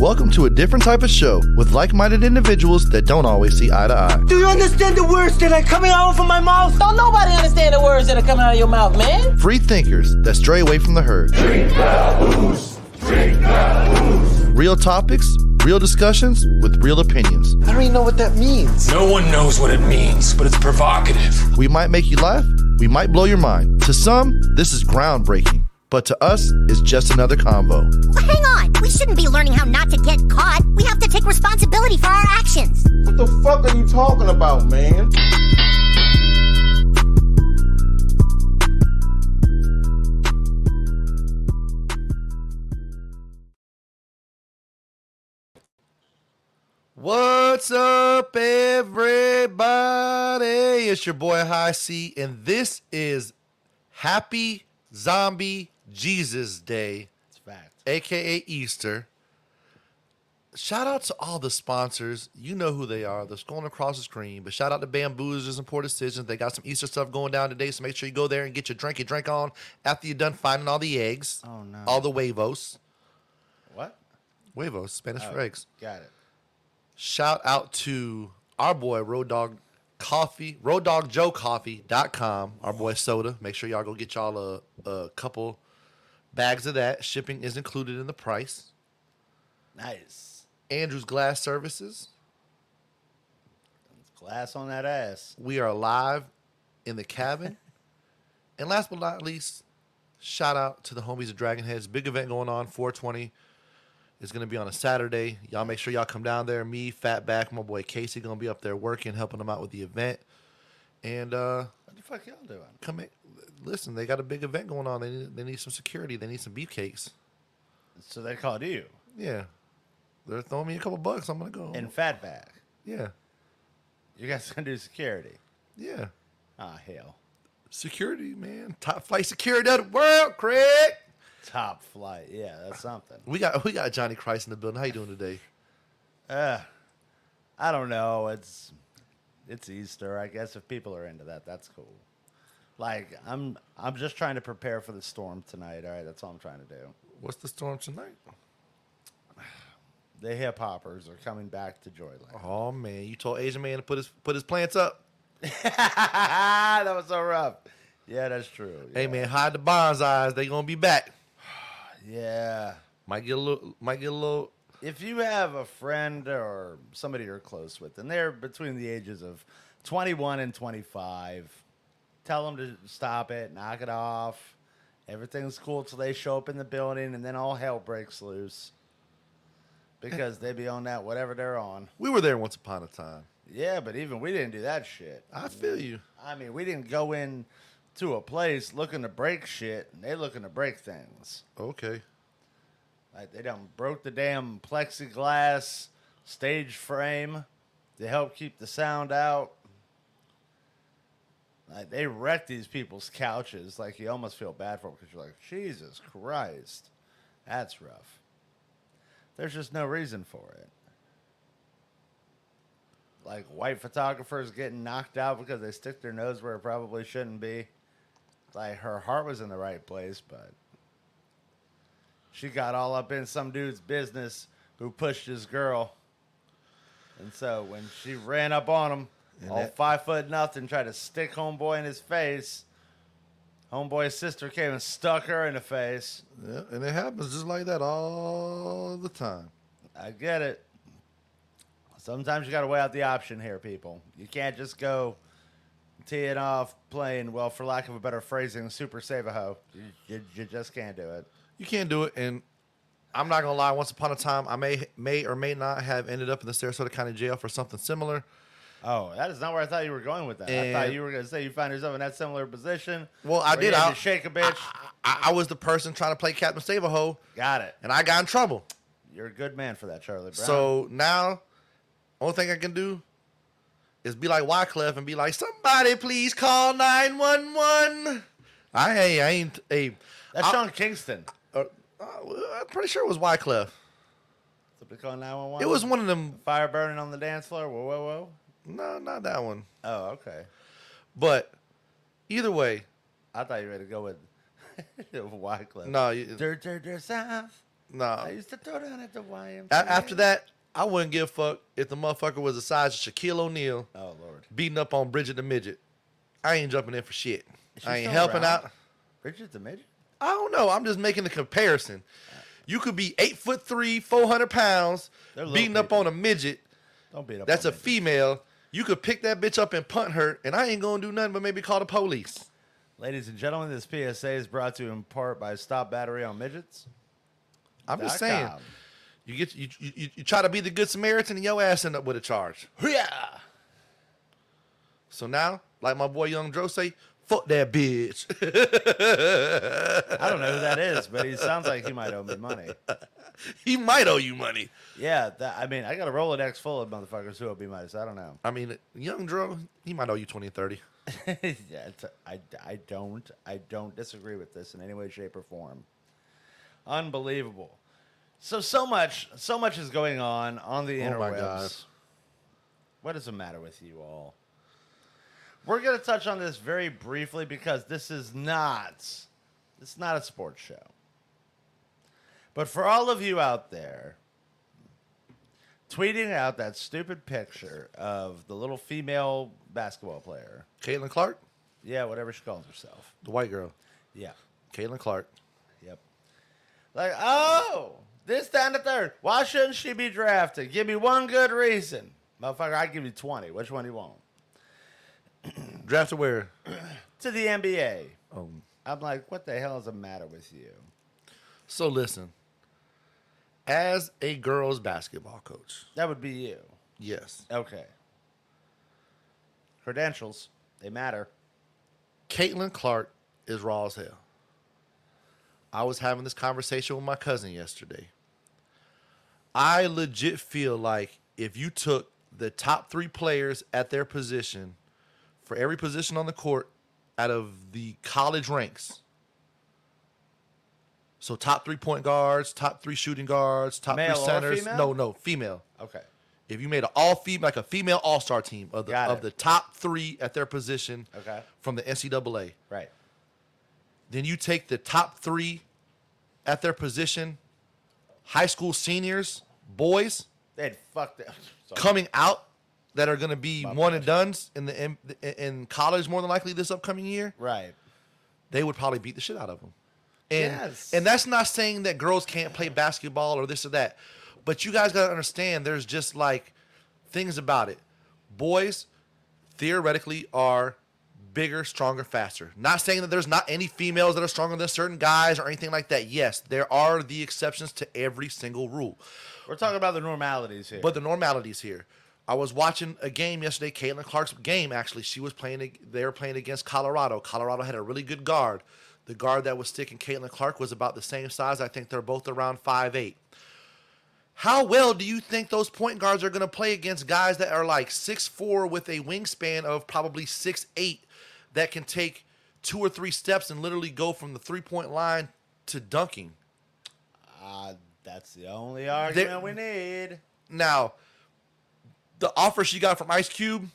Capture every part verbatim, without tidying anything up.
Welcome to a different type of show with like-minded individuals that don't always see eye to eye. Do you understand the words that are coming out of my mouth? Don't nobody understand the words that are coming out of your mouth, man. Free thinkers that stray away from the herd. Drink that booze. Drink that booze. Real topics, real discussions with real opinions. I don't even know what that means. No one knows what it means, but it's provocative. We might make you laugh. We might blow your mind. To some, this is groundbreaking. But to us, it's just another convo. Well, hang on. We shouldn't be learning how not to get caught. We have to take responsibility for our actions. What the fuck are you talking about, man? What's up, everybody? It's your boy High C, and this is Happy Zombie Jesus Day, It's fact. aka Easter. Shout out to all the sponsors. You know who they are. They're scrolling across the screen. But shout out to Bamboozlers and Poor Decisions. They got some Easter stuff going down today, so make sure you go there and get your drink, your drink on after you're done finding all the eggs. Oh, no. All the huevos. What? Huevos, Spanish Oh, for eggs. Got it. Shout out to our boy Road Dog Coffee, road dog joe coffee dot com. Our boy Soda. Make sure y'all go get y'all a, a couple bags of that. Shipping is included in the price. Nice. Andrew's Glass Services. Glass on that ass. We are live in the cabin. And last but not least, shout out to the homies of Dragon Heads. Big event going on, four twenty. It's going to be on a Saturday. Y'all make sure y'all come down there. Me, Fatback, my boy Casey going to be up there working, helping them out with the event. And uh, What the fuck y'all doing? come in. Listen, they got a big event going on. They need, they need some security. They need some beefcakes. So they called you. Yeah. They're throwing me a couple bucks. I'm going to go. And Fatback. Yeah. You guys gonna do security. Yeah. Ah, hell. Security, man. Top flight security of the world, Craig. Top flight. Yeah, that's something. We got we got Johnny Christ in the building. How you doing today? Uh, I don't know. It's it's Easter. I guess if people are into that, that's cool. Like I'm I'm just trying to prepare for the storm tonight. All right, that's all I'm trying to do. What's the storm tonight? The hip hoppers are coming back to Joyland. Oh man, you told Asian man to put his put his plants up. That was so rough. Yeah, that's true. Yeah. Hey man, hide the bonsais. They gonna be back. Yeah. Might get a little. Might get a little. If you have a friend or somebody you're close with, and they're between the ages of twenty-one and twenty-five, tell them to stop it, knock it off. Everything's cool till they show up in the building, and then all hell breaks loose. Because they be on that whatever they're on. We were there once upon a time. Yeah, but even we didn't do that shit. I feel you. I mean, we didn't go in to a place looking to break shit, and they looking to break things. Okay. Like they done broke the damn plexiglass stage frame to help keep the sound out. Like they wrecked these people's couches. Like you almost feel bad for them because you're like, Jesus Christ, that's rough. There's just no reason for it. Like white photographers getting knocked out because they stick their nose where it probably shouldn't be. Like her heart was in the right place, but she got all up in some dude's business who pushed his girl. And so when she ran up on him, And all that- five foot nothing, tried to stick homeboy in his face, homeboy's sister came and stuck her in the face. Yeah, and it happens just like that all the time. I get it. Sometimes you got to weigh out the option here, people. You can't just go tee it off playing, well, for lack of a better phrasing, super save a hoe. You, you, you just can't do it. You can't do it, and I'm not gonna lie. Once upon a time, I may may or may not have ended up in the Sarasota County Jail for something similar. Oh, that is not where I thought you were going with that. And- I thought you were going to say you found yourself in that similar position. Well, I where did. You had I to shake a bitch. I, I, I was the person trying to play Captain Save-A-Ho, Got it. and I got in trouble. You're a good man for that, Charlie Brown. So now, only thing I can do is be like Wyclef and be like, somebody please call nine one one. I, hey, I ain't a. that's I- Sean Kingston. Uh, uh, I'm pretty sure it was Wyclef. Somebody call nine one one. It was one of them. Fire burning on the dance floor. Whoa, whoa, whoa. No, not that one. Oh, okay. But either way, I thought you were going to go with Wycliffe. no, you, Dirt, dirt, dirt, south. Nah. I used to throw down at the Y M C A- A. after that, I wouldn't give a fuck if the motherfucker was the size of Shaquille O'Neal Oh, Lord. beating up on Bridget the Midget. I ain't jumping in for shit. Is she I ain't still helping around? out. Bridget the Midget? I don't know. I'm just making the comparison. You could be eight foot three, four hundred pounds, They're little beating up people. on a midget. Don't beat up That's on a midgets. female. You could pick that bitch up and punt her, and I ain't gonna do nothing but maybe call the police. Ladies and gentlemen, this P S A is brought to you in part by Stop Battery on Midgets. I'm just Dot saying. com. You get you, you you try to be the good Samaritan, and your ass end up with a charge. Yeah. So now, like my boy Young Dro say, fuck that bitch. I don't know who that is, but he sounds like he might owe me money. He might owe you money. Yeah, that, I mean, I got a Rolodex full of motherfuckers who owe me money, so I don't know. I mean, Young Dro, he might owe you twenty, thirty. yeah, it's, I, I don't I don't disagree with this in any way, shape, or form. Unbelievable. So so much so much is going on on the Oh my interwebs. God. What is the matter with you all? We're gonna touch on this very briefly because this is not this is not a sports show. But for all of you out there tweeting out that stupid picture of the little female basketball player. Caitlin Clark, Yeah, whatever she calls herself. the white girl. Yeah. Caitlin Clark. Yep. Like, oh, this down to third. Why shouldn't she be drafted? Give me one good reason. Motherfucker, I'd give you twenty. Which one do you want? Drafted where? To the N B A. Um, I'm like, what the hell is the matter with you? so listen, as a girls basketball coach, That would be you. yes, Okay. Credentials, they matter. Caitlin Clark is raw as hell. I was having this conversation with my cousin yesterday. I legit feel like if you took the top three players at their position for every position on the court out of the college ranks, so top three point guards, top three shooting guards, top Male three or centers. female? No, no, female. Okay. If you made an all female, like a female all star team of the Got of it. the top three at their position Okay. from the N C double A, Right. then you take the top three at their position, high school seniors, boys They'd fuck that. Sorry. coming out that are going to be My one bad. and dones in the in, in college more than likely this upcoming year. Right. They would probably beat the shit out of them. And Yes. and that's not saying that girls can't play basketball or this or that, but you guys got to understand there's just like things about it. Boys theoretically are bigger, stronger, faster. Not saying that there's not any females that are stronger than certain guys or anything like that. Yes, there are the exceptions to every single rule. We're talking about the normalities here. But the normalities here. I was watching a game yesterday, Caitlin Clark's game, actually. She was playing, they were playing against Colorado. Colorado had a really good guard. The guard that was sticking Caitlin Clark was about the same size. I think they're both around five eight. How well do you think those point guards are going to play against guys that are like six four with a wingspan of probably six eight that can take two or three steps and literally go from the three-point line to dunking? uh, that's the only argument we need. Now, the offer she got from Ice Cube,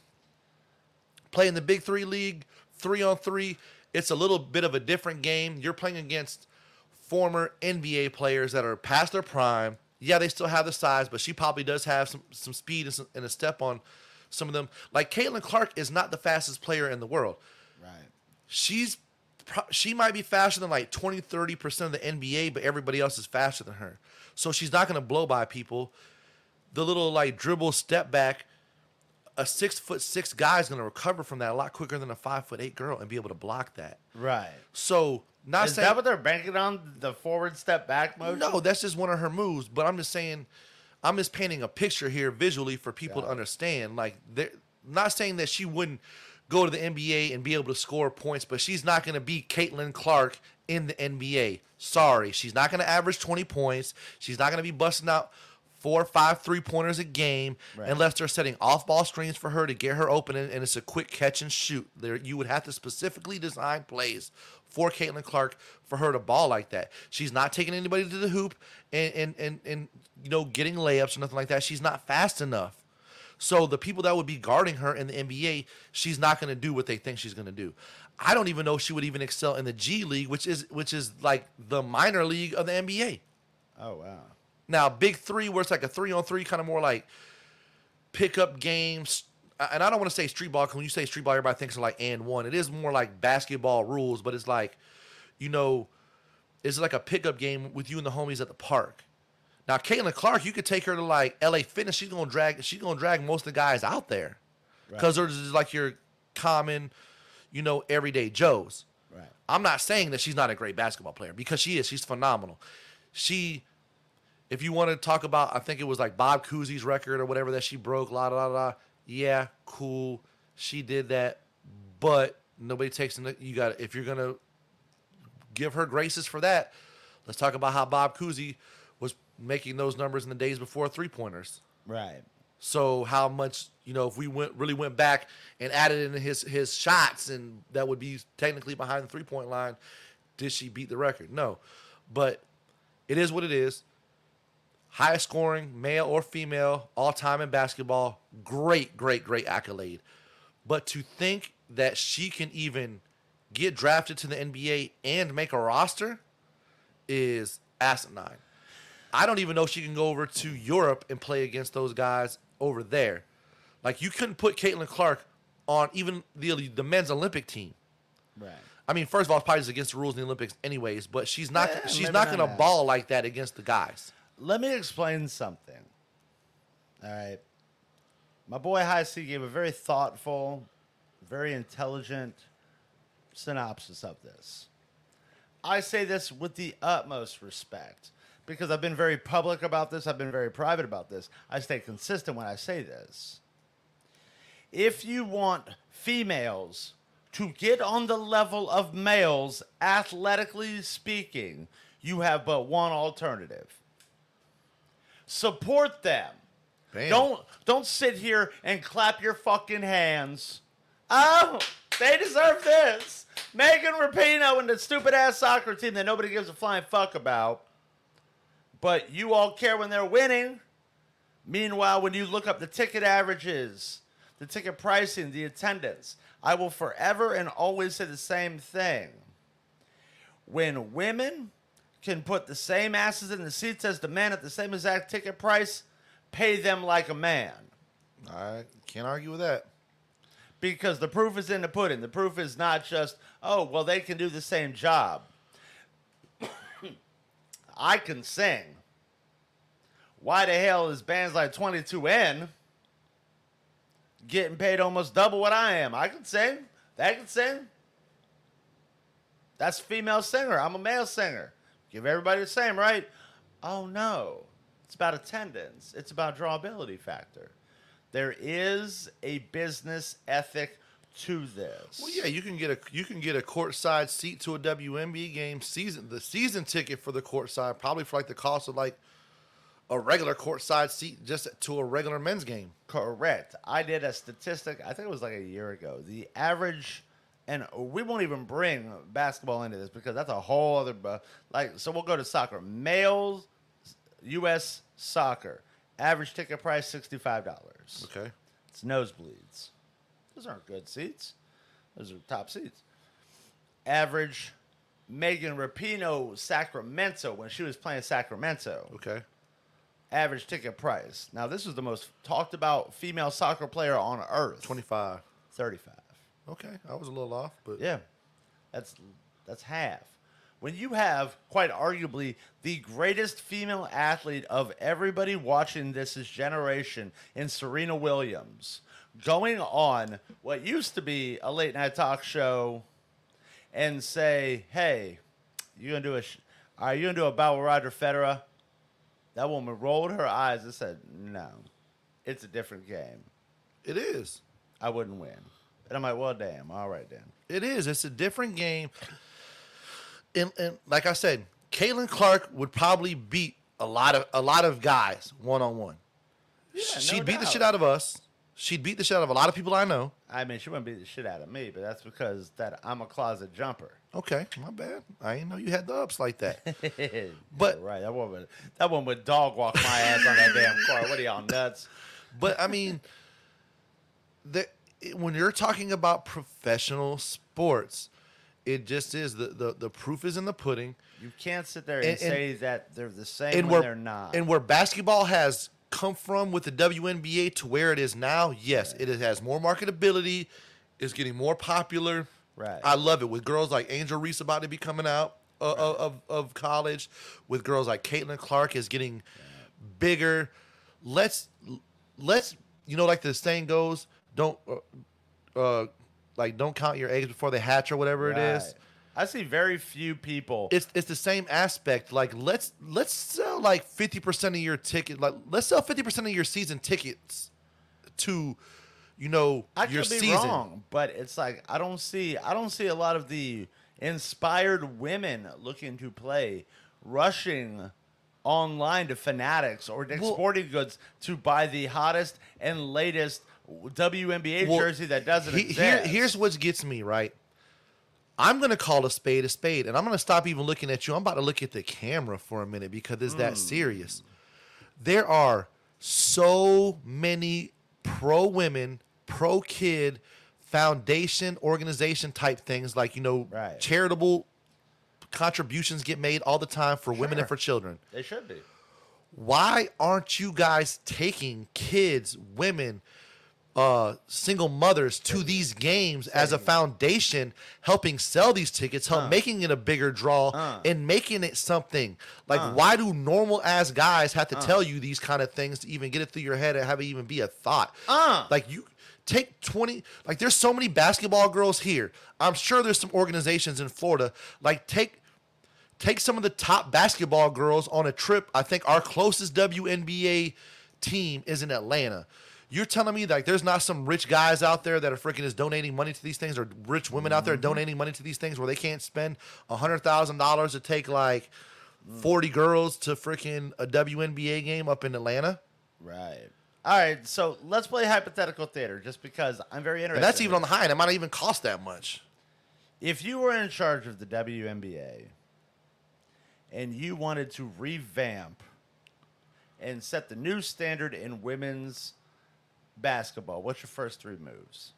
playing the Big Three League, three on three, it's a little bit of a different game. You're playing against former N B A players that are past their prime. Yeah, they still have the size, but she probably does have some, some speed and, some, and a step on some of them. Like, Caitlin Clark is not the fastest player in the world. Right. She's pro- she might be faster than like twenty, thirty percent of the N B A, but everybody else is faster than her. So she's not going to blow by people. The little like dribble step back, a six foot six guy is going to recover from that a lot quicker than a five foot eight girl and be able to block that. Right. So not Is saying that what they're banking on? The forward step back motion? no, that's just one of her moves. But I'm just saying, I'm just painting a picture here visually for people to understand. Like, they're not saying that she wouldn't go to the N B A and be able to score points, but she's not going to be Caitlin Clark in the N B A. Sorry, she's not going to average twenty points. She's not going to be busting out four or five three-pointers a game Right. unless they're setting off-ball screens for her to get her open, and, and it's a quick catch and shoot. There, you would have to specifically design plays for Caitlin Clark for her to ball like that. She's not taking anybody to the hoop and, and, and, and you know, getting layups or nothing like that. She's not fast enough. So the people that would be guarding her in the N B A, she's not going to do what they think she's going to do. I don't even know if she would even excel in the G League, which is which is like the minor league of the N B A. Oh, wow. Now, Big Three, where it's like a three-on-three, kind of more like pickup games. And I don't want to say street ball, because when you say street ball, everybody thinks of like and one. It is more like basketball rules, but it's like, you know, it's like a pickup game with you and the homies at the park. Now, Caitlin Clark, you could take her to like L A Fitness. She's gonna drag. She's gonna drag most of the guys out there, because right. they're just like your common, you know, everyday Joes. Right. I'm not saying that she's not a great basketball player, because she is. She's phenomenal. She, if you want to talk about, I think it was like Bob Cousy's record or whatever that she broke. La la la. Yeah, cool. She did that, but nobody takes it. You got if you're gonna give her graces for that, let's talk about how Bob Cousy was making those numbers in the days before three-pointers. Right. So how much, you know, if we went really went back and added in his his shots, and that would be technically behind the three-point line, did she beat the record? No. But it is what it is. Highest scoring, male or female, all-time in basketball. Great, great, great accolade. But to think that she can even get drafted to the N B A and make a roster is asinine. I don't even know if she can go over to Europe and play against those guys over there. Like, you couldn't put Caitlin Clark on even the the men's Olympic team. Right. I mean, first of all, it's probably against the rules in the Olympics anyways, but she's not Yeah, she's maybe not not going to that. ball like that against the guys. Let me explain something. All right. My boy High C gave a very thoughtful, very intelligent synopsis of this. I say this with the utmost respect because I've been very public about this. I've been very private about this. I stay consistent when I say this. If you want females to get on the level of males, athletically speaking, you have but one alternative. Support them. Bam. Don't don't sit here and clap your fucking hands. Oh, they deserve this. Megan Rapinoe and the stupid ass soccer team that nobody gives a flying fuck about. But you all care when they're winning. Meanwhile, when you look up the ticket averages, the ticket pricing, the attendance, I will forever and always say the same thing. When women can put the same asses in the seats as the men at the same exact ticket price, pay them like a man. I can't argue with that. Because the proof is in the pudding. The proof is not just, oh, well, they can do the same job. I can sing. Why the hell is bands like twenty-two N getting paid almost double what I am? I can sing. They can sing. That's a female singer. I'm a male singer. Give everybody the same, right? Oh, no. It's about attendance. It's about drawability factor. There is a business ethic to this. Well, yeah, you can get a you can get a courtside seat to a W N B A game season. The season ticket for the courtside probably for like the cost of like a regular courtside seat just to a regular men's game. Correct. I did a statistic, I think it was like a year ago. The average, and we won't even bring basketball into this because that's a whole other, uh, like, so we'll go to soccer. Males, U S soccer, average ticket price sixty-five dollars. Okay. It's nosebleeds. Those aren't good seats. Those are top seats. Average Megan Rapinoe Sacramento, when she was playing Sacramento. Okay. Average ticket price. Now, this is the most talked about female soccer player on earth. twenty-five. thirty-five. Okay, I was a little off, but Yeah. That's that's half. When you have, quite arguably, the greatest female athlete of everybody watching this is generation in Serena Williams, going on what used to be a late night talk show and say, hey, you gonna do a sh- are you gonna do a battle with Roger Federer? That woman rolled her eyes and said, no, it's a different game. it is. I wouldn't win. And I'm like, well, damn. All right, then. It is. It's a different game. And, and like I said, Caitlin Clark would probably beat a lot of a lot of guys one on one. Yeah, She'd no beat the doubt. shit out of us. She'd beat the shit out of a lot of people I know. I mean, she wouldn't beat the shit out of me, but that's because that I'm a closet jumper. Okay, my bad. I didn't know you had the ups like that. But- right, that woman, that one would dog walk my ass on that damn car. What are y'all nuts? But I mean, the, when you're talking about professional sports, It just is. The, the, the proof is in the pudding. You can't sit there and, And- and- say that they're the same And when where, they're not. and where basketball has come from with the W N B A to where it is now, yes, it has more marketability. It's getting more popular. Right. I love it with girls like Angel Reese about to be coming out uh, of, of of college, with girls like Caitlin Clark is getting bigger. Let's let's you know, like the saying goes, don't uh, uh like don't count your eggs before they hatch or whatever it is. Right. I see very few people. It's it's the same aspect. Like let's let's sell like fifty percent of your ticket. Like let's sell fifty percent of your season tickets to, you know, I your could be season. wrong, but it's like I don't see I don't see a lot of the inspired women looking to play rushing online to Fanatics or Dick's Well- Sporting Goods to buy the hottest and latest W N B A Well, jersey that doesn't he- exist. Here, here's what gets me, right? I'm gonna call a spade a spade, and I'm gonna stop even looking at you. I'm about to look at the camera for a minute because it's Hmm. that serious. There are so many pro women, pro kid, foundation, organization type things, like, you know, Right. charitable contributions get made all the time for women and Sure. for children. They should be. Why aren't you guys taking kids, women, uh, single mothers to these games as a foundation, helping sell these tickets, help making it a bigger draw, Uh. and making it something? Like, why do normal ass guys have to tell you these kind of things to even get it through your head and have it even be a thought? Uh. Like, you take twenty, like, there's so many basketball girls here. I'm sure there's some organizations in Florida. Like, take take some of the top basketball girls on a trip. I think our closest W N B A team is in Atlanta. You're telling me like there's not some rich guys out there that are freaking is donating money to these things, or rich women out there donating money to these things where they can't spend a hundred thousand dollars to take like forty girls to freaking a W N B A game up in Atlanta? Right. All right, so let's play hypothetical theater just because I'm very interested. And that's in even on this. the high end. It might not even cost that much. If you were in charge of the W N B A and you wanted to revamp and set the new standard in women's basketball, what's your first three moves?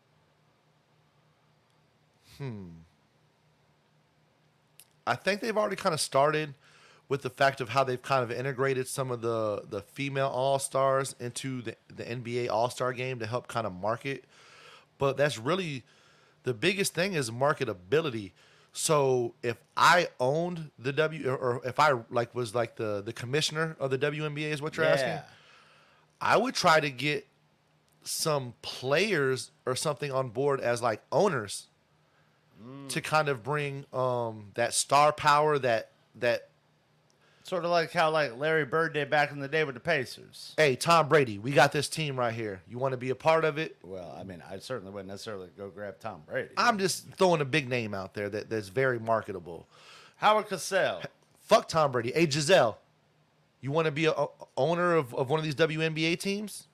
I think they've already kind of started with the fact of how they've kind of integrated some of the, the female all-stars into the, the N B A all-star game to help kind of market. But that's really the biggest thing is marketability. So if I owned the W, or, or if I like was like the, the commissioner of the W N B A is what you're asking, I would try to get some players or something on board as like owners to kind of bring um, that star power, that that Sort of like how like Larry Bird did back in the day with the Pacers. hey, Tom Brady, we got this team right here. You want to be a part of it? Well, I mean, I certainly wouldn't necessarily go grab Tom Brady. I'm just throwing a big name out there that, that's very marketable. Howard Cosell. Fuck Tom Brady. Hey, Giselle, you want to be a, a owner of, of one of these W N B A teams?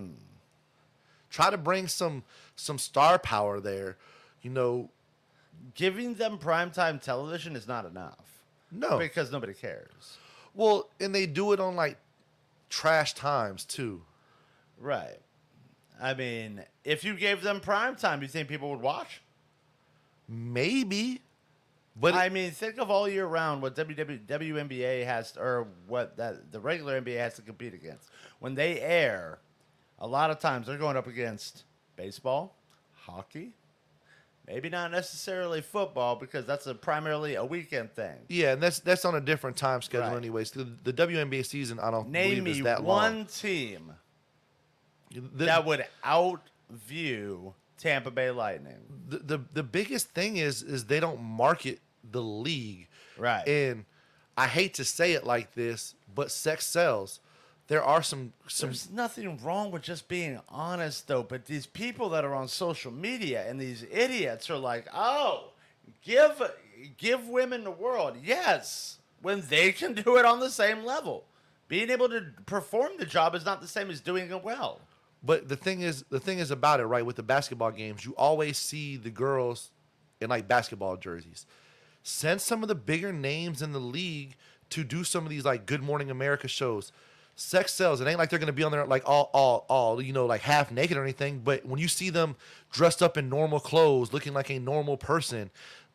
Try to bring some some star power there. You know, Giving them primetime television is not enough. no. Because nobody cares. Well, and they do it on like trash times too. Right. I mean, if you gave them primetime, you think people would watch? Maybe, but I mean, think of all year round what W W W N B A has, or what that the regular N B A has to compete against. When they air, a lot of times they're going up against baseball, hockey, maybe not necessarily football because that's a primarily a weekend thing. yeah, and that's that's on a different time schedule, Right. anyways. The, the W N B A season, I don't Name believe me is that one long. team The, that would outview Tampa Bay Lightning. the, the the biggest thing is is they don't market the league, Right. And I hate to say it like this, but sex sells. There are some some There's nothing wrong with just being honest, though. But these people that are on social media and these idiots are like, "Oh, give give women the world." Yes, when they can do it on the same level. Being able to perform the job is not the same as doing it well. But the thing is, the thing is about it, right? With the basketball games, you always see the girls in like basketball jerseys. Send some of the bigger names in the league to do some of these like Good Morning America shows. Sex sells. It ain't like they're gonna be on there like all, all, all, you know, like half naked or anything. But when you see them dressed up in normal clothes, looking like a normal person,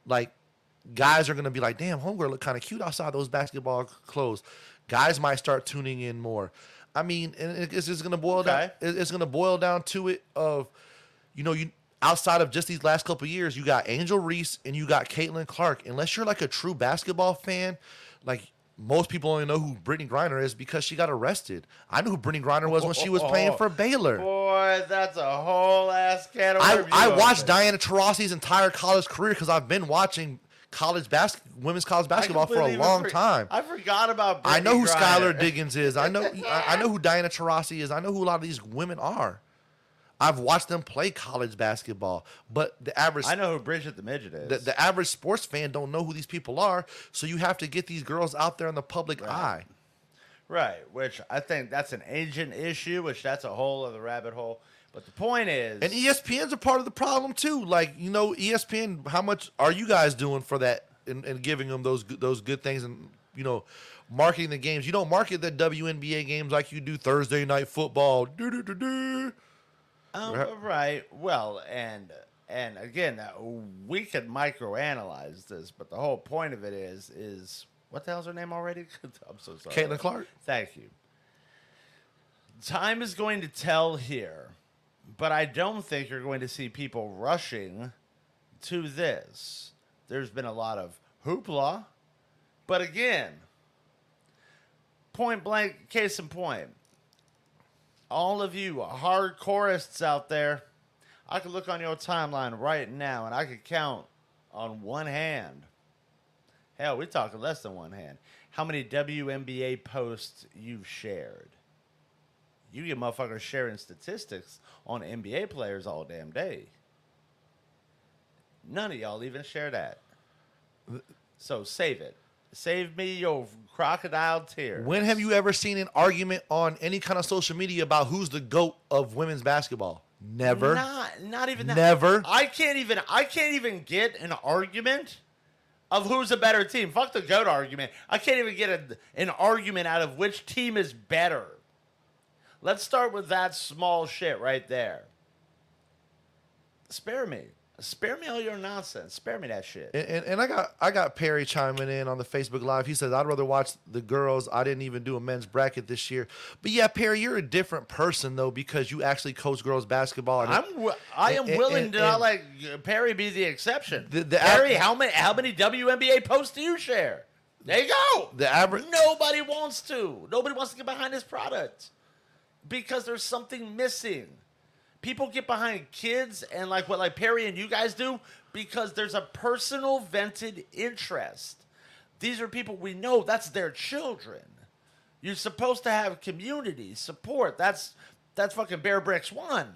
like guys are gonna be like, damn, homegirl look kind of cute outside those basketball clothes. Guys might start tuning in more. I mean, and it's just gonna boil Okay. down. It's gonna boil down to it of, you know, you outside of just these last couple of years, you got Angel Reese and you got Caitlin Clark. Unless you're like a true basketball fan, like most people only know who Brittany Griner is because she got arrested. I knew who Brittany Griner was when she was playing for Baylor. Boy, that's a whole ass can of I, worms you I watched opened. Diana Taurasi's entire college career because I've been watching college bas- women's college I basketball for a completely long for- time. I forgot about. I know who Brittany Skylar Griner. Diggins is. I know I I know who Diana Taurasi is. I know who a lot of these women are. I've watched them play college basketball, but the average I know who Bridget the Midget is. the, the average sports fan don't know who these people are. So you have to get these girls out there in the public eye. Right, which I think that's an agent issue, which that's a whole other rabbit hole. But the point is, And E S P N's a part of the problem too. Like, you know, E S P N, how much are you guys doing for that and, and giving them those good- those good things and, you know, marketing the games? You don't market the W N B A games like you do Thursday night football. Do-do-do-do. um, Right. right. Well, and and again, uh, we could microanalyze this, but the whole point of it is is what the hell's her name already? I'm so sorry. Caitlin Clark. Thank you. Time is going to tell here, but I don't think you're going to see people rushing to this. There's been a lot of hoopla, but again, point blank, case in point, all of you hardcoreists out there, I could look on your timeline right now and I could count on one hand. Hell, we're talking less than one hand. How many W N B A posts you've shared? You get motherfuckers sharing statistics on N B A players all damn day. None of y'all even share that. So save it. Save me your crocodile tears. When have you ever seen an argument on any kind of social media about who's the GOAT of women's basketball? Never. Not, not even that. Never. I can't even. I can't even get an argument of who's a better team. Fuck the GOAT argument. I can't even get a, an argument out of which team is better. Let's start with that small shit right there. Spare me. Spare me all your nonsense. Spare me that shit. And, and, and I got I got Perry chiming in on the Facebook Live. He says, I'd rather watch the girls. I didn't even do a men's bracket this year. But yeah, Perry, you're a different person, though, because you actually coach girls basketball. And I'm wi- I am and- willing and- to not and- let Perry be the exception. The- the Perry, av- how many how many W N B A posts do you share? There you go. The average- Nobody wants to. Nobody wants to get behind this product because there's something missing. People get behind kids and like what like Perry and you guys do because there's a personal vented interest. These are people we know. That's their children. You're supposed to have community support. That's that's fucking Bear Bricks one.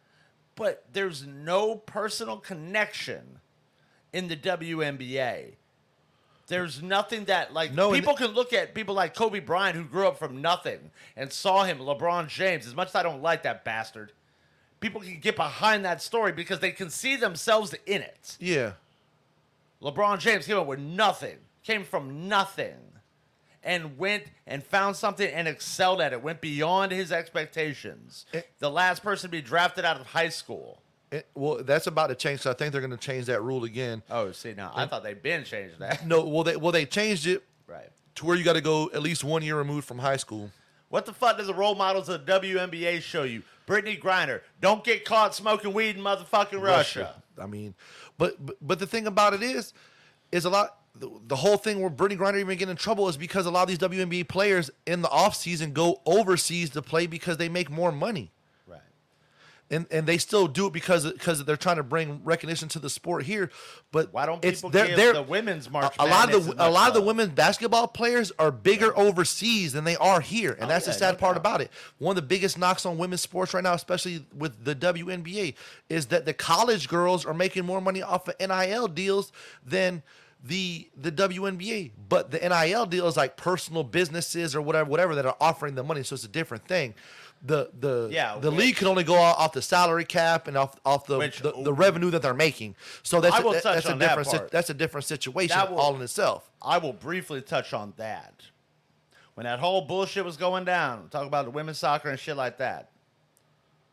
But there's no personal connection in the W N B A. There's nothing that like No, and people can look at people like Kobe Bryant who grew up from nothing and saw him, LeBron James. As much as I don't like that bastard, people can get behind that story because they can see themselves in it. Yeah. LeBron James came up with nothing, came from nothing, and went and found something and excelled at it, went beyond his expectations. It- the last person to be drafted out of high school. It- well, that's about to change. So I think they're going to change that rule again. Oh, see, now I thought they'd been changed that. No, well, they well they changed it Right. to where you got to go at least one year removed from high school. What the fuck does the role models of the W N B A show you? Brittany Griner, don't get caught smoking weed in motherfucking Russia. I mean, but, but but the thing about it is, is a lot. The, the whole thing where Brittany Griner even get in trouble is because a lot of these W N B A players in the off season go overseas to play because they make more money, Right. and and they still do it because because they're trying to bring recognition to the sport here. But Why don't it's people they're, give they're, the women's March a, a lot of Madness the as a much lot of the love? women's basketball players are bigger overseas than they are here, and Oh, that's yeah, the sad no part doubt. about it. One of the biggest knocks on women's sports right now, especially with the W N B A, is that the college girls are making more money off of N I L deals than the the W N B A. But the N I L deals like personal businesses or whatever whatever that are offering the money, so it's a different thing. The the Yeah, the which- league can only go off, off the salary cap and off off the, Which- the the revenue that they're making. So that's I will a, touch that's a on that different si- part. that's a different situation That will- all in itself. I will briefly touch on that. When that whole bullshit was going down, talk about the women's soccer and shit like that.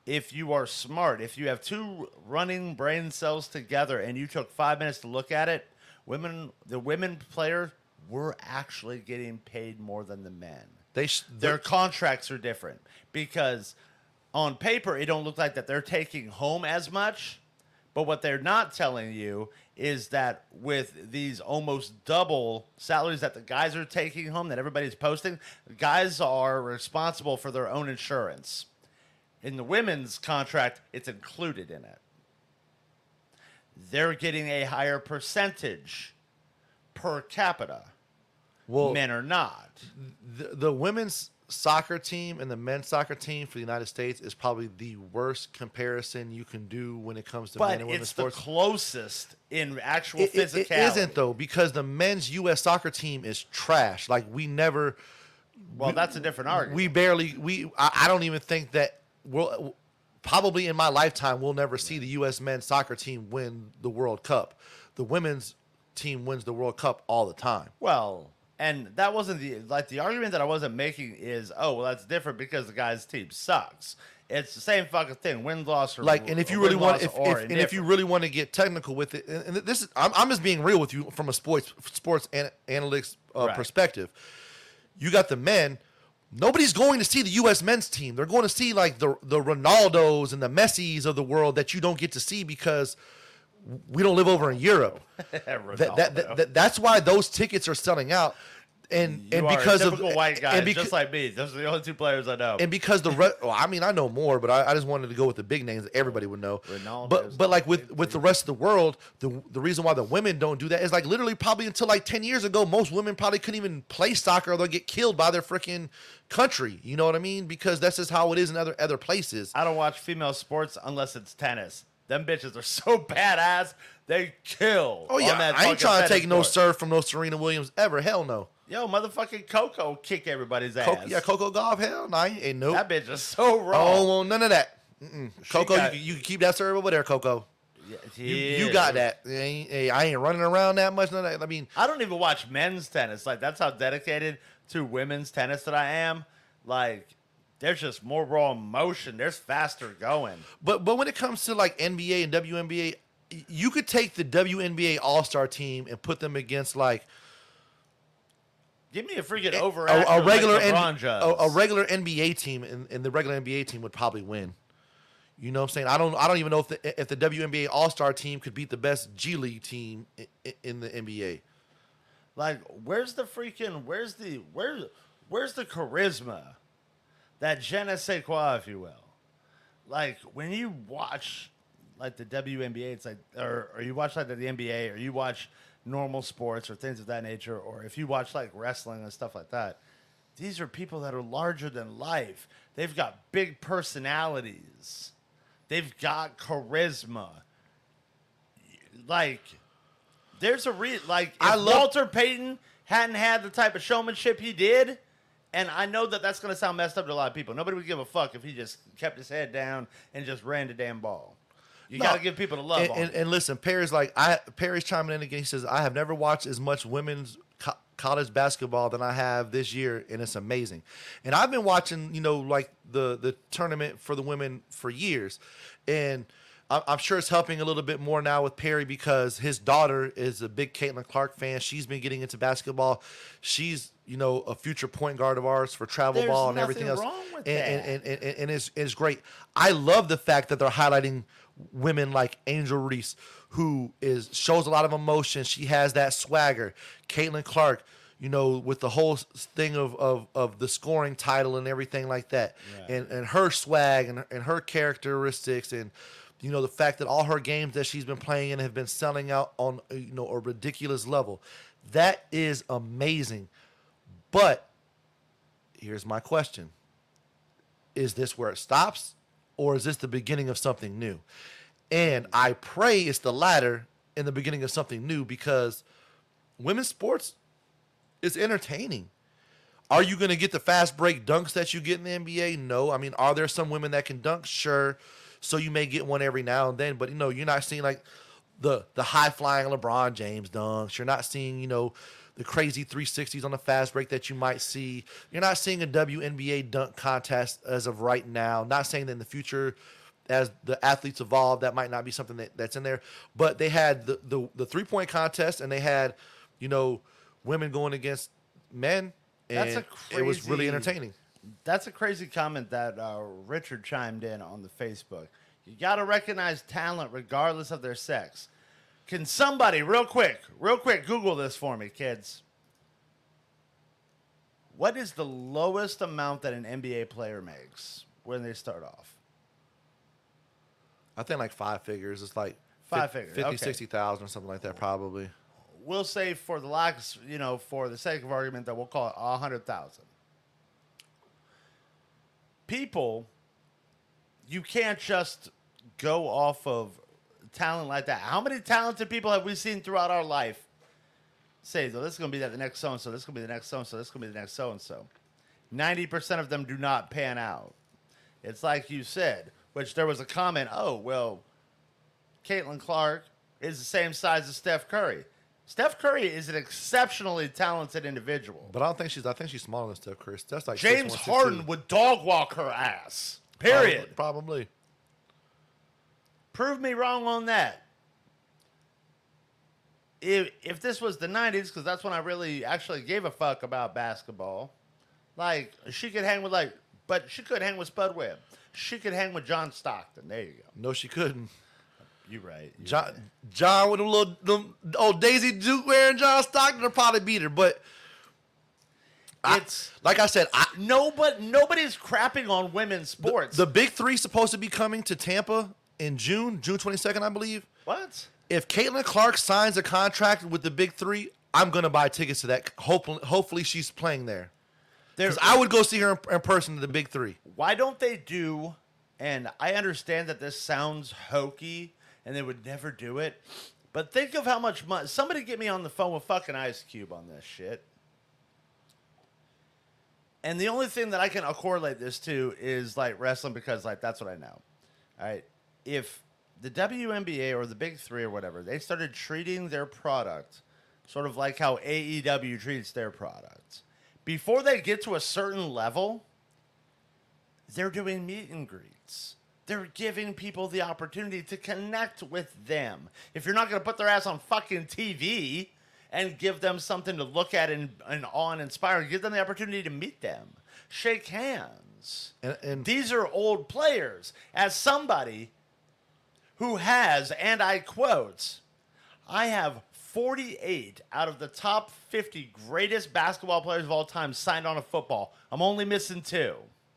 if you are smart, if you have two running brain cells together and you took five minutes to look at it, women, the women players were actually getting paid more than the men. They sh- Their contracts are different because on paper it don't look like that they're taking home as much, but what they're not telling you is that with these almost double salaries that the guys are taking home that everybody's posting, guys are responsible for their own insurance. In the women's contract, it's included in it. They're getting a higher percentage per capita. well, Men are not. the, the women's soccer team and the men's soccer team for the United States is probably the worst comparison you can do when it comes to men But and women's it's the sports. closest in actual It, it- physicality. it isn't though, because the men's U S soccer team is trash. Like we never, Well, that's a different argument. we barely, we. I, I don't even think that we'll probably in my lifetime we'll never see the U S men's soccer team win the World Cup. The women's team wins the World Cup all the time. Well, and that wasn't the like the argument that I wasn't making is, oh, well, that's different because the guy's team sucks. It's the same fucking thing. Win, loss, or Like, and if you win, really want, loss, if, or if and if you indifferent. really want to get technical with it, and, and this is, I'm, I'm just being real with you from a sports sports an, analytics uh, Right. perspective. You got the men. Nobody's going to see the U S men's team. They're going to see like the the Ronaldos and the Messis of the world that you don't get to see because we don't live over in Europe. That, that, that, that- that's why those tickets are selling out, and You and are because a of typical white guy, and beca- just like me. Those are the only two players I know. and because the re- well, I mean I know more, but I, I just wanted to go with the big names that everybody would know. Ronaldo's But but like with with the rest of the world, the the reason why the women don't do that is like literally probably until like ten years ago, most women probably couldn't even play soccer or they'll get killed by their freaking country. You know what I mean? Because that's just how it is in other other places. I don't watch female sports unless it's tennis. Them bitches are so badass, they kill. Oh yeah, on that I ain't fucking trying to tennis take no court. serve from no Serena Williams ever. Hell no. Yo, motherfucking Coco kick everybody's ass. Coco, yeah, Coco Golf. Hell no, I ain't, ain't nope. That bitch is so Oh, wrong. well, none of that. Mm-mm. Coco, got- you, can- you can keep that serve over there, Coco. Yeah, You, yeah. you got that. I ain't, hey, I ain't running around that much. None of that. I mean, I don't even watch men's tennis. Like, that's how dedicated to women's tennis that I am. Like, there's just more raw emotion. There's faster going. but but when it comes to like N B A and W N B A, y- you could take the W N B A All Star team and put them against like Give me a freaking a, overactor a regular like N- LeBron does. a, a regular N B A team, and, and the regular N B A team would probably win. You know what I'm saying? I don't I don't even know if the if the W N B A All Star team could beat the best G League team in, in the N B A. Like, where's the freaking, where's the, where's, where's the charisma? That je ne sais quoi, if you will. Like, when you watch, like, the W N B A, it's like, or, or you watch, like, the N B A, or you watch normal sports or things of that nature, or if you watch, like, wrestling and stuff like that, these are people that are larger than life. They've got big personalities. They've got charisma. Like, there's a re like if I love- Walter Payton hadn't had the type of showmanship he did, and I know that that's going to sound messed up to a lot of people. Nobody would give a fuck if he just kept his head down and just ran the damn ball. You No. got to give people the love And, on and, it. and listen, Perry's like I Perry's chiming in again. He says, I have never watched as much women's co- college basketball than I have this year, and it's amazing. And I've been watching, you know, like the the tournament for the women for years, and I'm, I'm sure it's helping a little bit more now with Perry because his daughter is a big Caitlin Clark fan. She's been getting into basketball. She's, you know, a future point guard of ours for travel There's ball and nothing everything else. wrong with and, that. and, and, and, and it's, it's great. I love the fact that they're highlighting women like Angel Reese, who is shows a lot of emotion. She has that swagger. Caitlin Clark, you know, with the whole s- thing of, of, of the scoring title and everything like that, and and her swag and, and her characteristics, and you know the fact that all her games that she's been playing in have been selling out on uh, you know a ridiculous level. That is amazing. But here's my question. Is this where it stops, or is this the beginning of something new? And I pray it's the latter, in the beginning of something new, because women's sports is entertaining. Are you going to get the fast break dunks that you get in the N B A? No. I mean, are there some women that can dunk? Sure. So you may get one every now and then, but you know, you're not seeing like the the high flying LeBron James dunks. You're not seeing, you know, the crazy three sixties on the fast break that you might see. You're not seeing a W N B A dunk contest as of right now. Not saying that in the future, as the athletes evolve, that might not be something that, that's in there. But they had the, the, the three-point contest, and they had, you know, women going against men. And That's a crazy, it was really entertaining. That's a crazy comment that uh, Richard chimed in on the Facebook. You got to recognize talent regardless of their sex. Can somebody, real quick, real quick, Google this for me, kids. What is the lowest amount that an N B A player makes when they start off? I think like five figures. It's like Five fifty, figures, fifty okay. sixty thousand or something like that, probably. We'll say for the lack, you know, for the sake of argument, that we'll call it a hundred thousand. People, you can't just go off of talent like that. How many talented people have we seen throughout our life say, though, this is going to be the next so-and-so, this is going to be the next so-and-so, this is going to be the next so-and-so? ninety percent of them do not pan out. It's like you said, which there was a comment, oh, well, Caitlin Clark is the same size as Steph Curry. Steph Curry is an exceptionally talented individual. But I don't think she's. I think she's smaller than Steph Curry. That's like James six one, Harden six two. would dog walk her ass. Period. Probably. probably. Prove me wrong on that. If if this was the nineties, because that's when I really actually gave a fuck about basketball, like she could hang with like, but she could hang with Spud Webb. She could hang with John Stockton. There you go. No, she couldn't. You right. You John, right. John with them little them old Daisy Duke wearing John Stockton will probably beat her. But It's I, like I said, I, no, but nobody's crapping on women's sports. the big three supposed to be coming to Tampa in June, June twenty-second, I believe. what? If Caitlin Clark signs a contract with the big three, I'm gonna buy tickets to that. Hopefully, hopefully she's playing there. Because I would go see her in, in person to the big three. Why don't they do? And I understand that this sounds hokey, and they would never do it. But think of how much money. Somebody get me on the phone with fucking Ice Cube on this shit. And the only thing that I can correlate this to is like wrestling, because like that's what I know. All right, if the W N B A or the Big Three or whatever, they started treating their product sort of like how A E W treats their product, before they get to a certain level, they're doing meet and greets. They're giving people the opportunity to connect with them. If you're not going to put their ass on fucking T V and give them something to look at and, and awe and inspire, give them the opportunity to meet them, shake hands. And, and These are old players. As somebody who has, and I quote, I have forty-eight out of the top fifty greatest basketball players of all time signed on a football. I'm only missing two.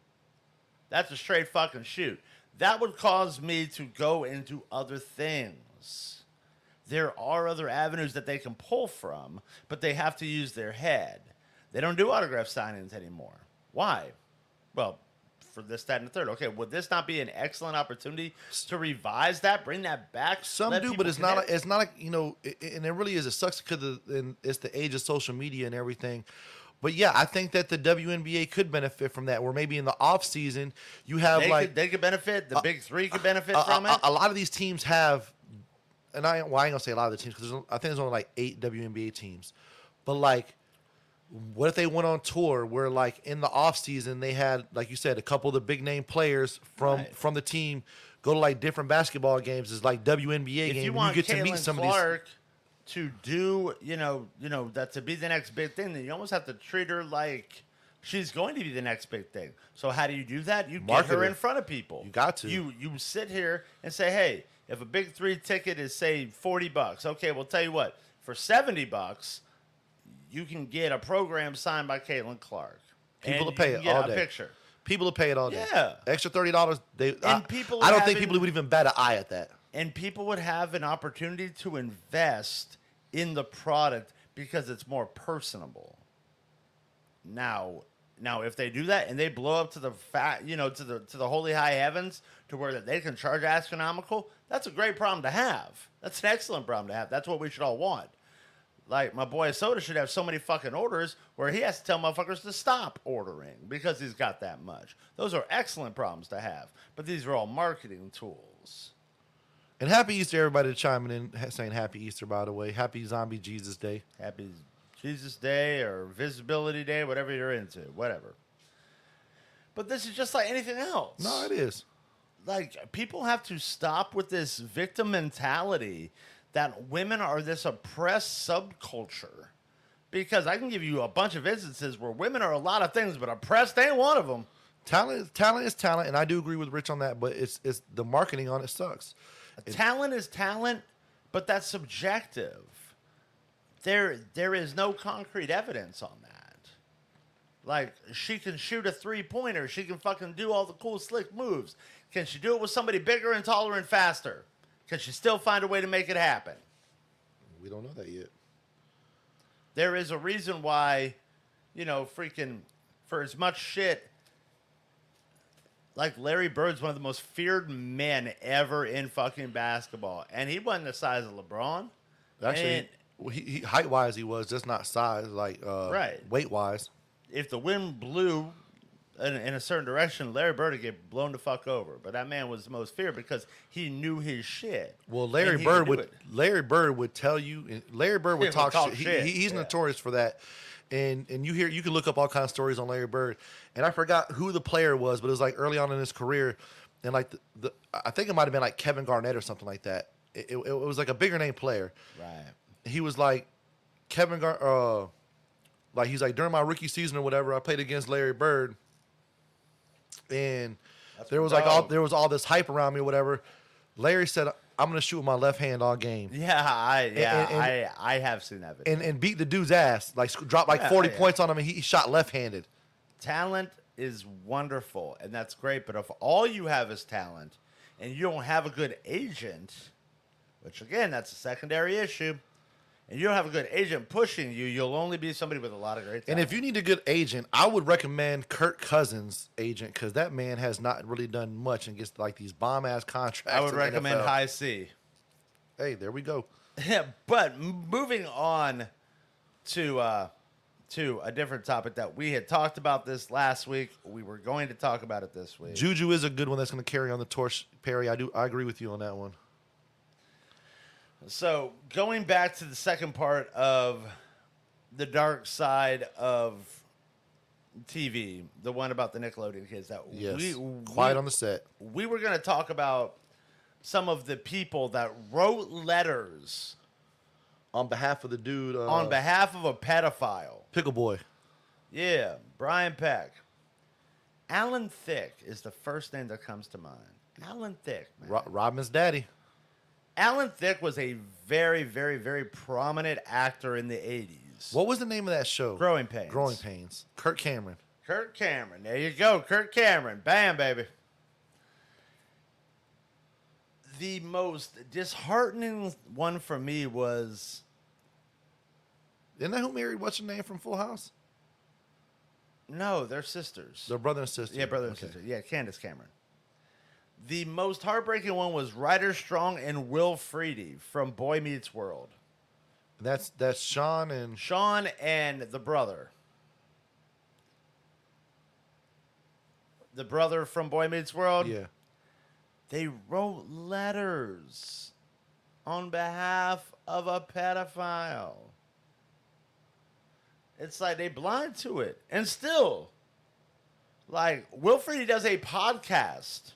That's a straight fucking shoot. That would cause me to go into other things. There are other avenues that they can pull from, but they have to use their head. They don't do autograph signings anymore. Why? Well, for this, that, and the third. Okay, would this not be an excellent opportunity to revise that, bring that back? some let do, people but it's not. connect? Like, it's not like, you know. It, and it really is. It sucks because it's the age of social media and everything. But yeah, I think that the W N B A could benefit from that. Where maybe in the off season you have They, like could, they could benefit. The big three could benefit a, from a, it. a lot of these teams have, and I, well, I ain't gonna say a lot of the teams because I think there's only like eight W N B A teams. But like, what if they went on tour where like in the off season they had, like you said, a couple of the big name players from Right. from the team go to like different basketball games, is like W N B A If games. you and want you get Caitlin to meet some of these. Clark to do, you know, you know, that to be the next big thing, then you almost have to treat her like she's going to be the next big thing. So how do you do that? You Market get her her. in front of people. You got to. You you sit here and say, hey, if a big three ticket is say forty bucks, okay, we'll tell you what, for seventy bucks, you can get a program signed by Caitlin Clark. People And will pay you it can get all a day. picture. People will pay it all day. Yeah. Extra thirty dollars. They I, people I don't having- think people would even bat an eye at that. And people would have an opportunity to invest in the product because it's more personable. Now, now if they do that and they blow up to the fat, you know, to the to the holy high heavens to where that they can charge astronomical, that's a great problem to have. That's an excellent problem to have. That's what we should all want. Like, my boy Soda should have so many fucking orders where he has to tell motherfuckers to stop ordering because he's got that much. Those are excellent problems to have. But these are all marketing tools. And happy Easter, everybody chiming in, ha- saying happy Easter, by the way. Happy Zombie Jesus Day. Happy Jesus Day or Visibility Day, whatever you're into, whatever. But this is just like anything else. No, it is. Like, people have to stop with this victim mentality that women are this oppressed subculture. Because I can give you a bunch of instances where women are a lot of things, but oppressed ain't one of them. Talent, talent is talent, and I do agree with Rich on that. But it's it's the marketing on it sucks. It, Talent is talent, but that's subjective. There, there is no concrete evidence on that. Like, she can shoot a three-pointer. She can fucking do all the cool, slick moves. Can she do it with somebody bigger and taller and faster? Can she still find a way to make it happen? we don't know that yet. There is a reason why, you know, freaking, for as much shit, like Larry Bird's one of the most feared men ever in fucking basketball. And he wasn't the size of LeBron. Actually, And well, he, he, height-wise, he was, just not size, like uh, Right. weight-wise. if the wind blew in, in a certain direction, Larry Bird would get blown the fuck over. But that man was the most feared because he knew his shit. Well, Larry And he Bird could do would it. Larry Bird would tell you, and Larry Bird would He would talk, talk shit. He- shit, He, he's yeah. notorious for that. And and you hear you can look up all kinds of stories on Larry Bird. And I forgot who the player was, but it was like early on in his career, and like the, the I think it might have been like Kevin Garnett or something like that. It, it, it was like a bigger name player. Right. He was like Kevin Gar, uh, like he's like during my rookie season or whatever, I played against Larry Bird, and That's there was like all dope. there was all this hype around me or whatever. Larry said, "I'm gonna shoot with my left hand all game." Yeah, I yeah, And- and- I I have seen that video. and and beat the dude's ass. Like sc- dropped like Yeah, forty yeah. points on him, and he shot left-handed. Talent is wonderful, and that's great. But if all you have is talent, and you don't have a good agent, which again, that's a secondary issue, and you don't have a good agent pushing you, you'll only be somebody with a lot of great talent. And if you need a good agent, I would recommend Kirk Cousins' agent because that man has not really done much and gets like these bomb ass contracts. I would in the recommend N F L. High C. Hey, there we go. Yeah, but m- moving on to uh, to a different topic that we had talked about this last week. We were going to talk about it this week. Juju is a good one that's going to carry on the torch, Perry. I do. I agree with you on that one. So going back to the second part of the dark side of T V, the one about the Nickelodeon kids that Yes. we Quiet we, on the set. we were going to talk about some of the people that wrote letters On behalf of the dude. Uh, on behalf of a pedophile. Pickle Boy. Yeah, Brian Peck. Alan Thicke is the first name that comes to mind. Alan Thicke, man. Ro- Robin's daddy. Alan Thicke was a very, very, very prominent actor in the eighties. What was the name of that show? Growing Pains. Growing Pains. Kurt Cameron. Kurt Cameron. There you go. Kurt Cameron. Bam, baby. The most disheartening one for me was... Isn't that who married what's her name from Full House? No, they're sisters. Their brother and sister. Yeah, brother and Okay. sister. Yeah, Candace Cameron. The most heartbreaking one was Ryder Strong and Will Freedy from Boy Meets World. That's that's Sean and Sean and the brother. The brother from Boy Meets World. yeah. They wrote letters on behalf of a pedophile. It's like they blind to it. And still, like, Wilfred does a podcast.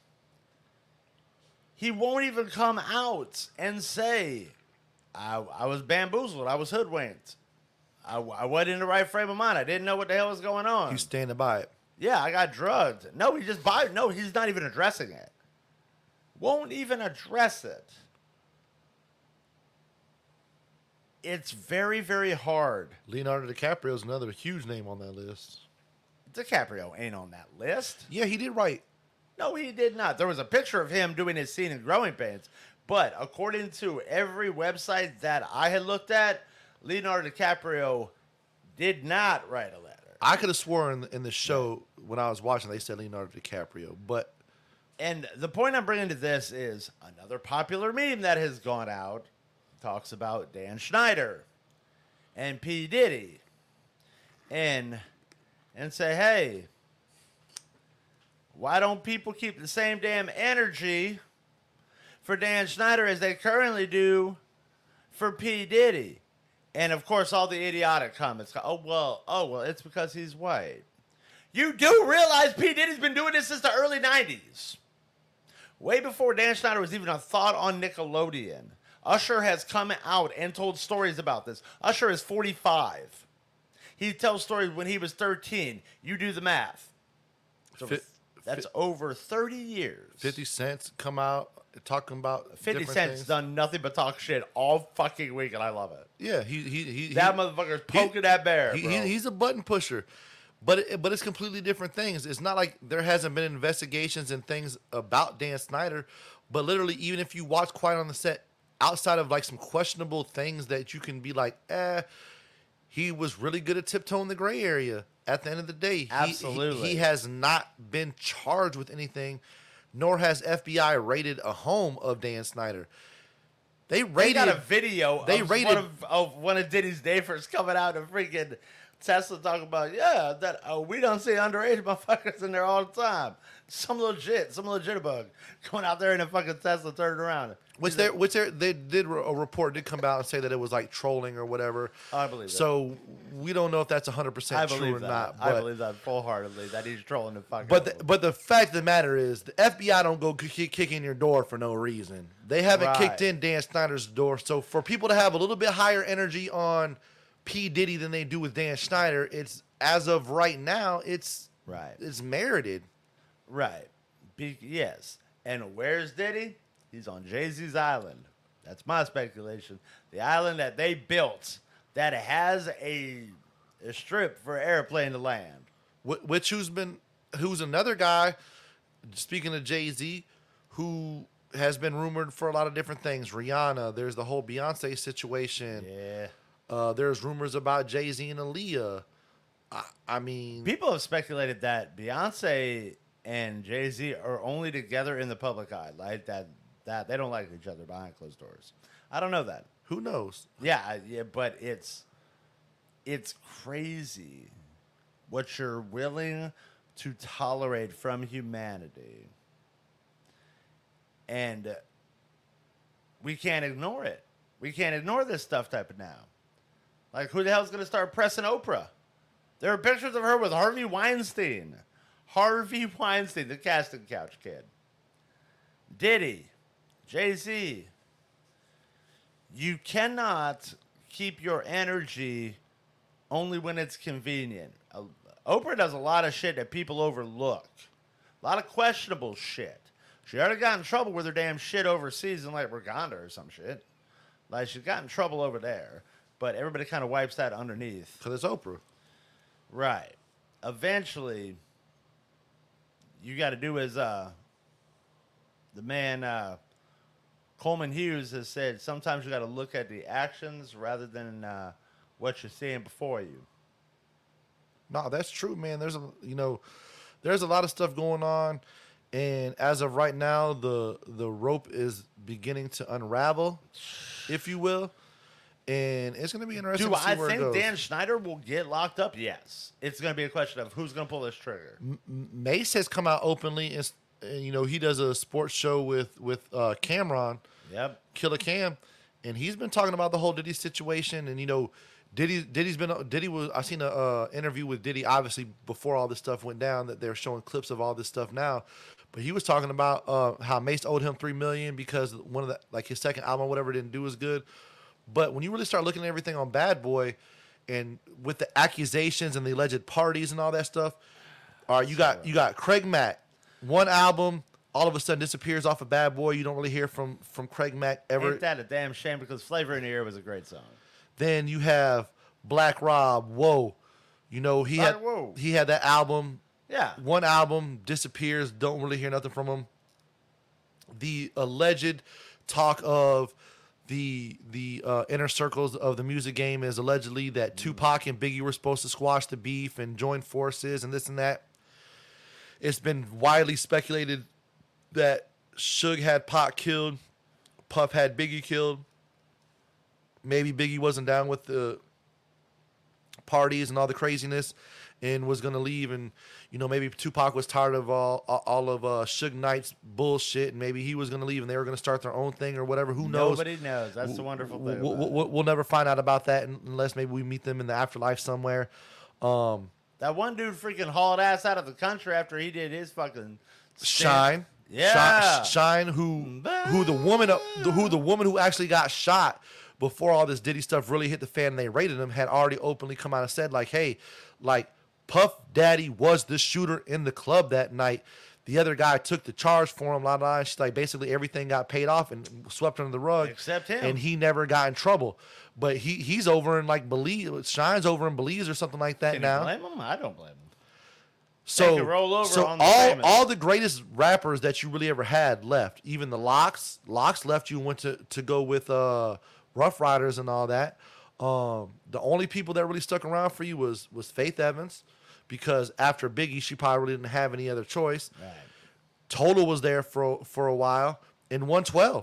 He won't even come out and say, I, I was bamboozled. I was hoodwinked. I, I wasn't in the right frame of mind. I didn't know what the hell was going on. You standing by it. Yeah, I got drugged. No, he just buy. No, he's not even addressing it. Won't even address it. It's very, very hard. Leonardo DiCaprio is another huge name on that list. DiCaprio ain't on that list. Yeah, he did write. No, he did not. There was a picture of him doing his scene in Growing Pains. But according to every website that I had looked at, Leonardo DiCaprio did not write a letter. I could have sworn in the show when I was watching they said Leonardo DiCaprio, but And the point I'm bringing to this is another popular meme that has gone out talks about Dan Schneider and P. Diddy and and say, hey, why don't people keep the same damn energy for Dan Schneider as they currently do for P. Diddy? And of course, all the idiotic comments. Oh well, oh well, it's because he's white. You do realize P. Diddy's been doing this since the early nineties. Way before Dan Schneider was even a thought on Nickelodeon. Usher has come out and told stories about this. Usher is forty-five. He tells stories when he was thirteen. You do the math. So Fit, that's fit, over thirty years. fifty Cent's come out talking about fifty different Cent's things. done nothing but talk shit all fucking week, and I love it. Yeah, he he he. That he, motherfucker's poking that bear, he, bro. he, he's a button pusher. But it, but it's completely different things. It's not like there hasn't been investigations and things about Dan Snyder, but literally, even if you watch Quiet on the Set, outside of like some questionable things that you can be like, eh, he was really good at tiptoeing the gray area. At the end of the day, he, Absolutely. he, he has not been charged with anything, nor has F B I raided a home of Dan Snyder. They They raided. got a video they of, raided- one of, of one of Diddy's neighbors coming out and freaking Tesla talking about, yeah, that uh, we don't see underage motherfuckers in there all the time. Some legit, some legit bug going out there in a fucking Tesla turning around. Which He's they, like, which they, they did a report did come out and say that it was like trolling or whatever. I believe that. So we don't know if that's one hundred I percent true believe or that. not. I But, believe that full heartedly that he's trolling the fuck. but out the, but the fact of the matter is, the F B I don't go kick, kick in your door for no reason. They haven't Right. kicked in Dan Snyder's door. So for people to have a little bit higher energy on P Diddy than they do with Dan Schneider, it's as of right now, it's Right. It's merited. Right. Be, yes. And where's Diddy? He's on Jay-Z's island. That's my speculation. The island that they built that has a, a strip for airplane to land. Wh- Which who's been who's another guy, speaking of Jay-Z, who has been rumored for a lot of different things. Rihanna, there's the whole Beyonce situation. Yeah. Uh, there's rumors about Jay-Z and Aaliyah. I, I mean, People have speculated that Beyonce and Jay-Z are only together in the public eye. Like that, that they don't like each other behind closed doors. I don't know that. who knows? Yeah, I- yeah, but it's it's crazy what you're willing to tolerate from humanity. And uh, we can't ignore it. We can't ignore this stuff type of now. Like, who the hell's going to start pressing Oprah? There are pictures of her with Harvey Weinstein. Harvey Weinstein, the casting couch kid. Diddy. Jay-Z. You cannot keep your energy only when it's convenient. Uh, Oprah does a lot of shit that people overlook. A lot of questionable shit. She already got in trouble with her damn shit overseas in like Uganda or some shit. Like, she's got in trouble over there. But everybody kind of wipes that underneath. Because it's Oprah. Right. Eventually, you got to do as uh, the man uh, Coleman Hughes has said. Sometimes you got to look at the actions rather than uh, what you're seeing before you. No, that's true, man. There's a you know, there's a lot of stuff going on, and as of right now, the the rope is beginning to unravel, if you will, and it's going to be interesting Do to see I where it think goes. Dan Schneider will get locked up? Yes. It's going to be a question of who's going to pull this trigger. Mace has come out openly, and, s- and you know he does a sports show with with uh, Cameron, Yep. Killer Cam, and he's been talking about the whole Diddy situation, and you know. Diddy, Diddy's been Diddy was I seen a uh, interview with Diddy obviously before all this stuff went down that they're showing clips of all this stuff now, but he was talking about uh, how Mace owed him three million because one of the like his second album or whatever didn't do as good, but when you really start looking at everything on Bad Boy, and with the accusations and the alleged parties and all that stuff, all right, you got you got Craig Mack, one album all of a sudden disappears off of Bad Boy. You don't really hear from from Craig Mack ever. Ain't that a damn shame because Flavor in the Air was a great song. Then you have Black Rob. Whoa, you know he Black had Whoa. he had that album. Yeah. One album disappears. Don't really hear nothing from him. The alleged talk of the the uh, inner circles of the music game is allegedly that Tupac and Biggie were supposed to squash the beef and join forces and this and that. It's been widely speculated that Suge had Pac killed, Puff had Biggie killed. Maybe Biggie wasn't down with the parties and all the craziness, and was gonna leave, and you know maybe Tupac was tired of all all of uh, Suge Knight's bullshit, and maybe he was gonna leave, and they were gonna start their own thing or whatever. Who knows? Nobody knows. That's the wonderful thing. We'll, about we'll, it. we'll never find out about that unless maybe we meet them in the afterlife somewhere. Um, That one dude freaking hauled ass out of the country after he did his fucking stint. Shine, Yeah. Shine, Shine, who who the woman who the woman who actually got shot before all this Diddy stuff really hit the fan and they raided him had already openly come out and said like, hey, like Puff Daddy was the shooter in the club that night. The other guy took the charge for him, blah, blah, and she's like, basically everything got paid off and swept under the rug. Except him. And he never got in trouble. But he he's over in like Belize, Shine's over in Belize or something like that Can now. you blame him? I don't blame him. So, can roll over so on the all famous. all the greatest rappers that you really ever had left. Even the Locks, Locks left you and went to, to go with uh, Rough Riders and all that. Um, the only people that really stuck around for you was was Faith Evans, because after Biggie, she probably really didn't have any other choice. Right. Total was there for for a while in one twelve.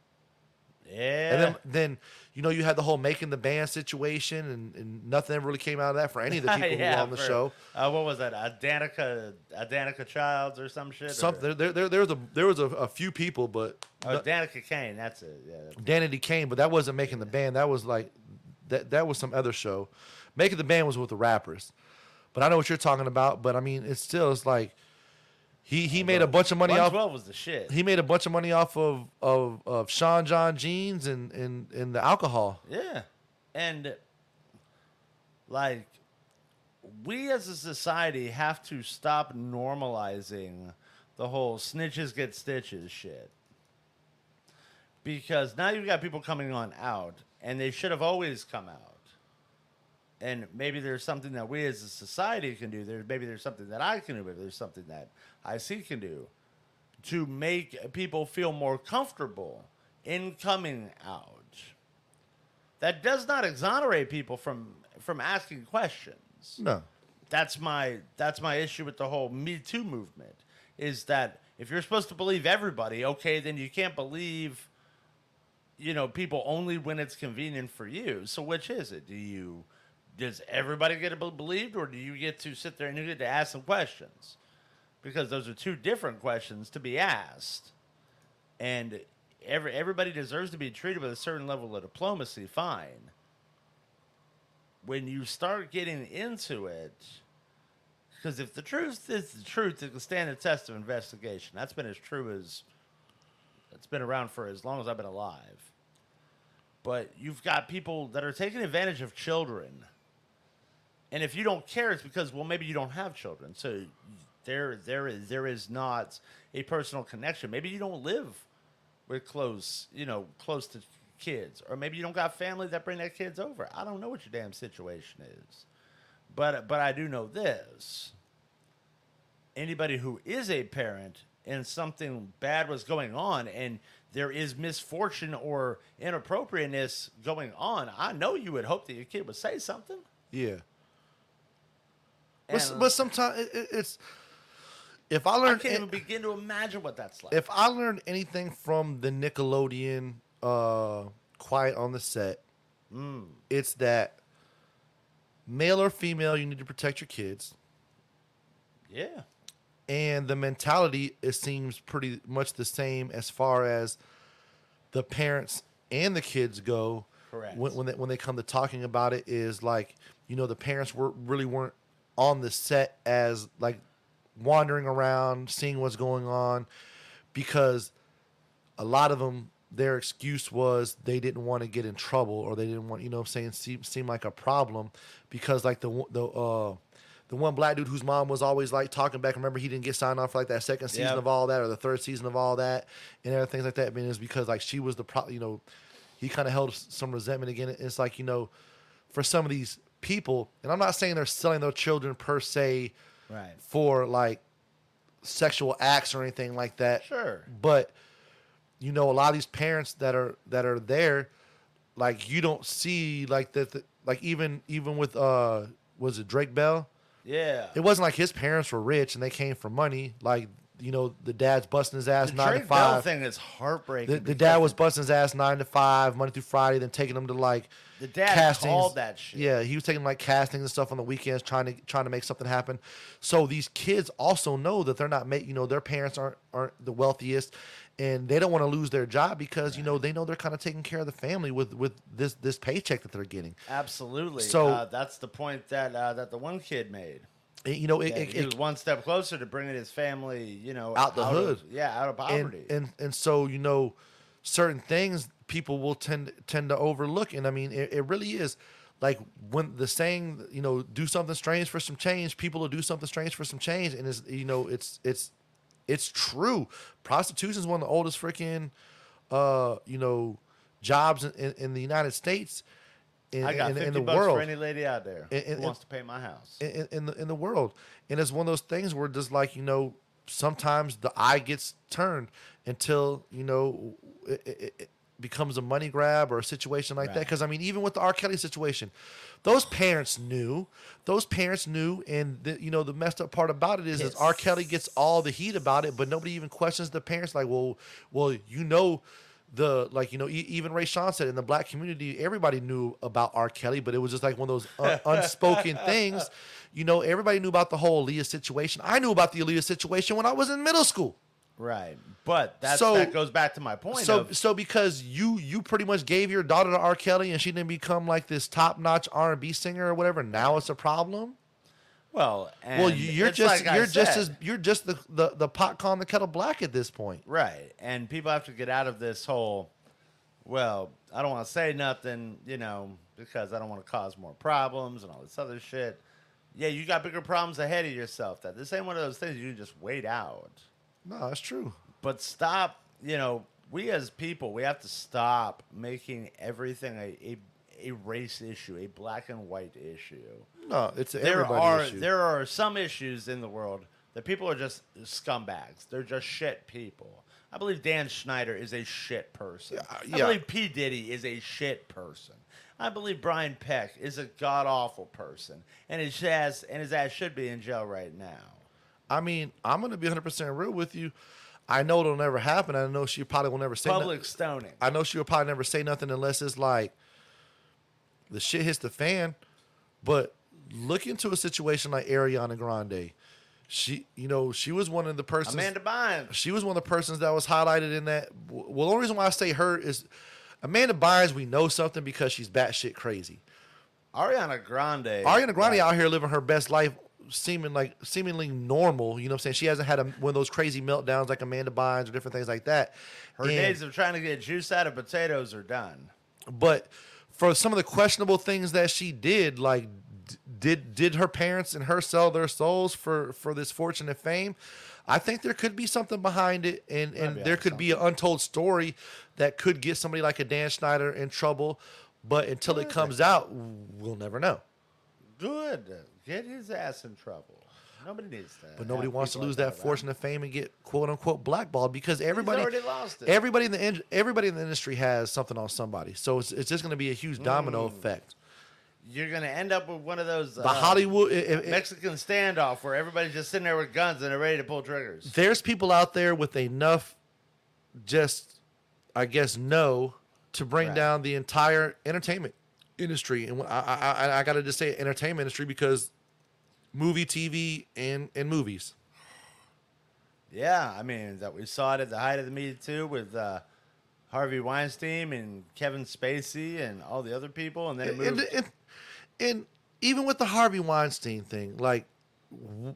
Yeah. And then, then you know, you had the whole making the band situation, and, and nothing ever really came out of that for any of the people who Yeah, were on the for- show. Uh, what was that? A Danica, a Danica Childs or some shit? Some, or, there, there, there, there was a there was a, a few people, but oh, the- Danica Kane. That's it. Yeah. that's- Danity Kane, but that wasn't making the band. That was like that that was some other show. Making the band was with the rappers. But I know what you're talking about. But I mean, it's still it's like he he made a bunch of money off. one twelve was the shit. He made a bunch of money off of of, of Sean John jeans and, and and the alcohol. Yeah. And like we as a society have to stop normalizing the whole snitches get stitches shit. Because now you've got people coming on out and they should have always come out. And maybe there's something that we as a society can do. There's maybe there's something that I can do. Maybe there's something that I C can do to make people feel more comfortable in coming out. That does not exonerate people from from asking questions. No. That's my that's my issue with the whole Me Too movement. Is that if you're supposed to believe everybody, okay, then you can't believe, you know, people only when it's convenient for you. So which is it? Do you does everybody get to be believed, or do you get to sit there and you get to ask some questions? Because those are two different questions to be asked. And every everybody deserves to be treated with a certain level of diplomacy, fine. When you start getting into it, because if the truth is the truth, it can stand the test of investigation. That's been as true as it's been around for as long as I've been alive. But you've got people that are taking advantage of children. And if you don't care, it's because, well, maybe you don't have children. So there, there is, there is not a personal connection. Maybe you don't live with close, you know, close to kids. Or maybe you don't got family that bring their kids over. I don't know what your damn situation is. But, but I do know this. Anybody who is a parent and something bad was going on and there is misfortune or inappropriateness going on, I know you would hope that your kid would say something. Yeah. But, And but sometimes it, it, it's if I I learned can't it- even begin to imagine what that's like. if I learned anything from the Nickelodeon uh, Quiet on the Set, Mm. it's that male or female, you need to protect your kids. Yeah. And the mentality, it seems pretty much the same as far as the parents and the kids go. Correct. When, when, they, when they come to talking about it, is like, you know, the parents were really weren't on the set as like wandering around, seeing what's going on, because a lot of them, their excuse was they didn't want to get in trouble, or they didn't want, you know what I'm saying, seem, seem like a problem, because like the the uh the one black dude whose mom was always like talking back. Remember, he didn't get signed off for like that second season Yep. of all that, or the third season of all that, and everything like that. I mean, it's because like she was the pro, you know, he kind of held some resentment again. It's like, you know, for some of these people, and I'm not saying they're selling their children per se, Right. for like sexual acts or anything like that. Sure. But you know, a lot of these parents that are that are there, like you don't see like that. The, like even even with uh, was it Drake Bell? Yeah. It wasn't like his parents were rich and they came for money. Like you know, the dad's busting his ass The nine to Drake Bell five. thing is heartbreaking. The, the because dad was busting his ass nine to five, Monday through Friday, then taking him to like The dad castings. called that shit. Yeah, he was taking like castings and stuff on the weekends, trying to trying to make something happen. So these kids also know that they're not make you know their parents aren't aren't the wealthiest, and they don't want to lose their job because you know they know they're kind of taking care of the family with with this this paycheck that they're getting. Absolutely. So- uh, that's the point that uh, that the one kid made. And, you know, it, Yeah, it, he it, was one step closer to bringing his family, you know, Out the hood. Of, yeah, out of and, poverty. and and so you know certain things people will tend tend to overlook, and I mean it, it really is like when the saying, you know, do something strange for some change, people will do something strange for some change, and it's you know it's it's it's true. Prostitution is one of the oldest freaking uh you know jobs in, in, in the United States. In, I got in, fifty in the bucks world. for any lady out there And- who and- wants to pay my house. in, in the in the world, and it's one of those things where just like you know sometimes the eye gets turned until you know it, it, it becomes a money grab or a situation like that. Right. Because I mean, even with the R. Kelly situation, those parents knew. Those parents knew, and the, you know the messed up part about it is that R. Kelly gets all the heat about it, but nobody even questions the parents. Like, well, well, you know. The like you know e- even Ray Sean said in the black community everybody knew about R. Kelly, but it was just like one of those un- unspoken things. You know, everybody knew about the whole Aaliyah situation. I knew about the Aaliyah situation when I was in middle school. Right, but that's, So- that goes back to my point. So of, so because you you pretty much gave your daughter to R. Kelly and she didn't become like this top notch R and B singer or whatever, now it's a problem. well, and Well, you- you're it's just like I you're just said, as you're just the, the the pot calling the kettle black at this point. right, and people have to get out of this whole. Well, I don't want to say nothing, you know, because I don't want to cause more problems and all this other shit. Yeah, you got bigger problems ahead of yourself. That this ain't one of those things you can just wait out. No, that's true. But stop, you know, we as people, we have to stop making everything a, a, a race issue, a black and white issue. No, it's an There everybody are issue. there are some issues in the world that people are just scumbags. They're just shit people. I believe Dan Schneider is a shit person. Yeah, I yeah. believe P. Diddy is a shit person. I believe Brian Peck is a god awful person, and his ass and his ass should be in jail right now. I mean, I'm gonna be one hundred percent real with you. I know it'll never happen. I know she probably will never say nothing. Public stoning. I know she will probably never say nothing unless it's like the shit hits the fan. But look into a situation like Ariana Grande. She, you know, she was one of the persons. Amanda Bynes. She was one of the persons that was highlighted in that. Well, the only reason why I say her is Amanda Bynes. We know something because she's batshit crazy. Ariana Grande. Ariana Grande like, out here living her best life, seeming like seemingly normal. You know what I'm saying? She hasn't had a, one of those crazy meltdowns like Amanda Bynes or different things like that. Her And- days of trying to get juice out of potatoes are done. But for some of the questionable things that she did, like d- did did her parents and her sell their souls for for this fortune and fame? I think there could be something behind it, and and be there on could be an untold story that could get somebody like a Dan Schneider in trouble. But until it comes out, we'll never know. Good. Get his ass in trouble. Nobody needs that. But nobody wants to lose that fortune and fame and get quote unquote blackballed because everybody already lost it. Everybody in the in- everybody in the industry has something on somebody, so it's, it's just going to be a huge domino Mm. effect. You're gonna end up with one of those The uh, Hollywood, it- it- Mexican standoff where everybody's just sitting there with guns and they're ready to pull triggers. there's people out there with enough, just I guess, know to bring Right. down the entire entertainment industry, and I I, I, I got to just say entertainment industry because movie, T V, and and movies. Yeah, I mean that we saw it at the height of the Me Too with uh, Harvey Weinstein and Kevin Spacey and all the other people, and then it And, moved. and, and, and even with the Harvey Weinstein thing, like, w-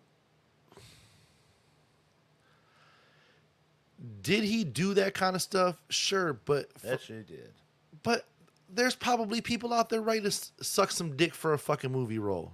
did he do that kind of stuff? Sure, but that she did. but there's probably people out there ready to s- suck some dick for a fucking movie role.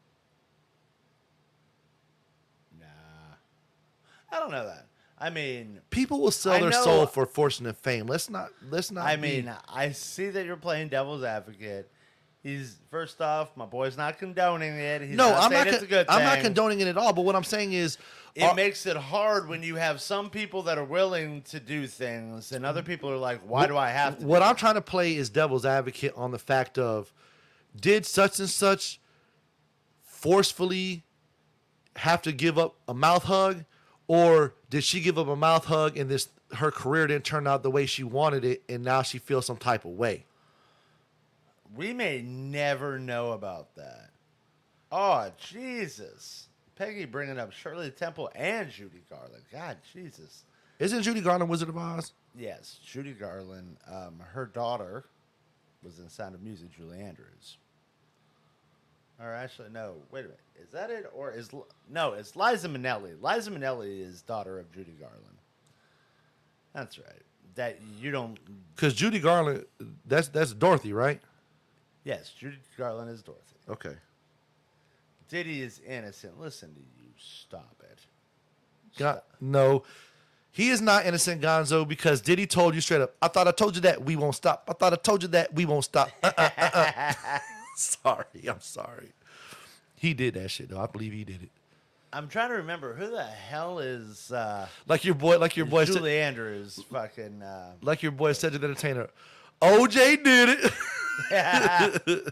Nah, I don't know that. I mean, People will sell I their know- soul for fortune and fame. Let's not. Let's not. I be- mean, I see that you're playing devil's advocate. He's first off, my boy's not condoning it. He's no, not I'm saying not. it's con- a good I'm not thing. condoning it at all. But what I'm saying is, It are- makes it hard when you have some people that are willing to do things, and other people are like, "Why do I have to?" What do I'm trying to play is devil's advocate on the fact of, did such and such forcefully have to give up a mouth hug, Or did she give him a mouth hug and this her career didn't turn out the way she wanted it, and now she feels some type of way? We may never know about that. Oh, Jesus. Peggy bringing up Shirley Temple and Judy Garland. God, Jesus. Isn't Judy Garland Wizard of Oz? Yes, Judy Garland. Um, her daughter was in Sound of Music, Julie Andrews. Or actually, no. Wait a minute. Is that it? Or is... No, it's Liza Minnelli. Liza Minnelli is daughter of Judy Garland. That's right. That you don't... Because Judy Garland, that's that's Dorothy, right? Yes, Judy Garland is Dorothy. Okay. Diddy is innocent. Listen to you. Stop it. Gon- no. He is not innocent, Gonzo, because Diddy told you straight up, I thought I told you that we won't stop. I thought I told you that we won't stop. Uh-uh, uh-uh. Sorry. I'm sorry. He did that shit, though. I believe he did it. I'm trying to remember who the hell is uh, Like your boy, like your boy said, Julie Andrews fucking uh, like your boy said to the entertainer, O J did it.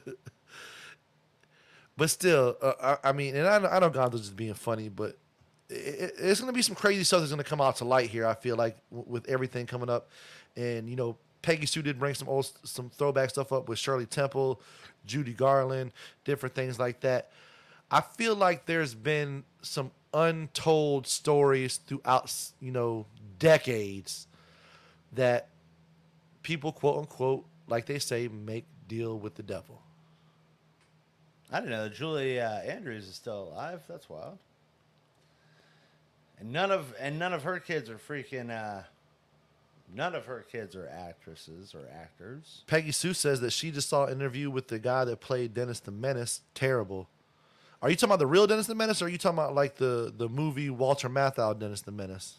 But still, uh, I, I mean, and I know, I know Gonzo's just being funny, but it, it, it's going to be some crazy stuff that's going to come out to light here, I feel like, w- with everything coming up. And, you know, Peggy Sue did bring some old, some throwback stuff up with Shirley Temple, Judy Garland, different things like that. I feel like there's been some untold stories throughout, you know, decades that people, quote unquote, like they say, make deal with the devil. I don't know. Julie uh, Andrews is still alive. That's wild. And none of and none of her kids are freaking. Uh, none of her kids are actresses or actors. Peggy Sue says that she just saw an interview with the guy that played Dennis the Menace. Terrible. Are you talking about the real Dennis the Menace, or are you talking about like the, the movie Walter Matthau Dennis the Menace?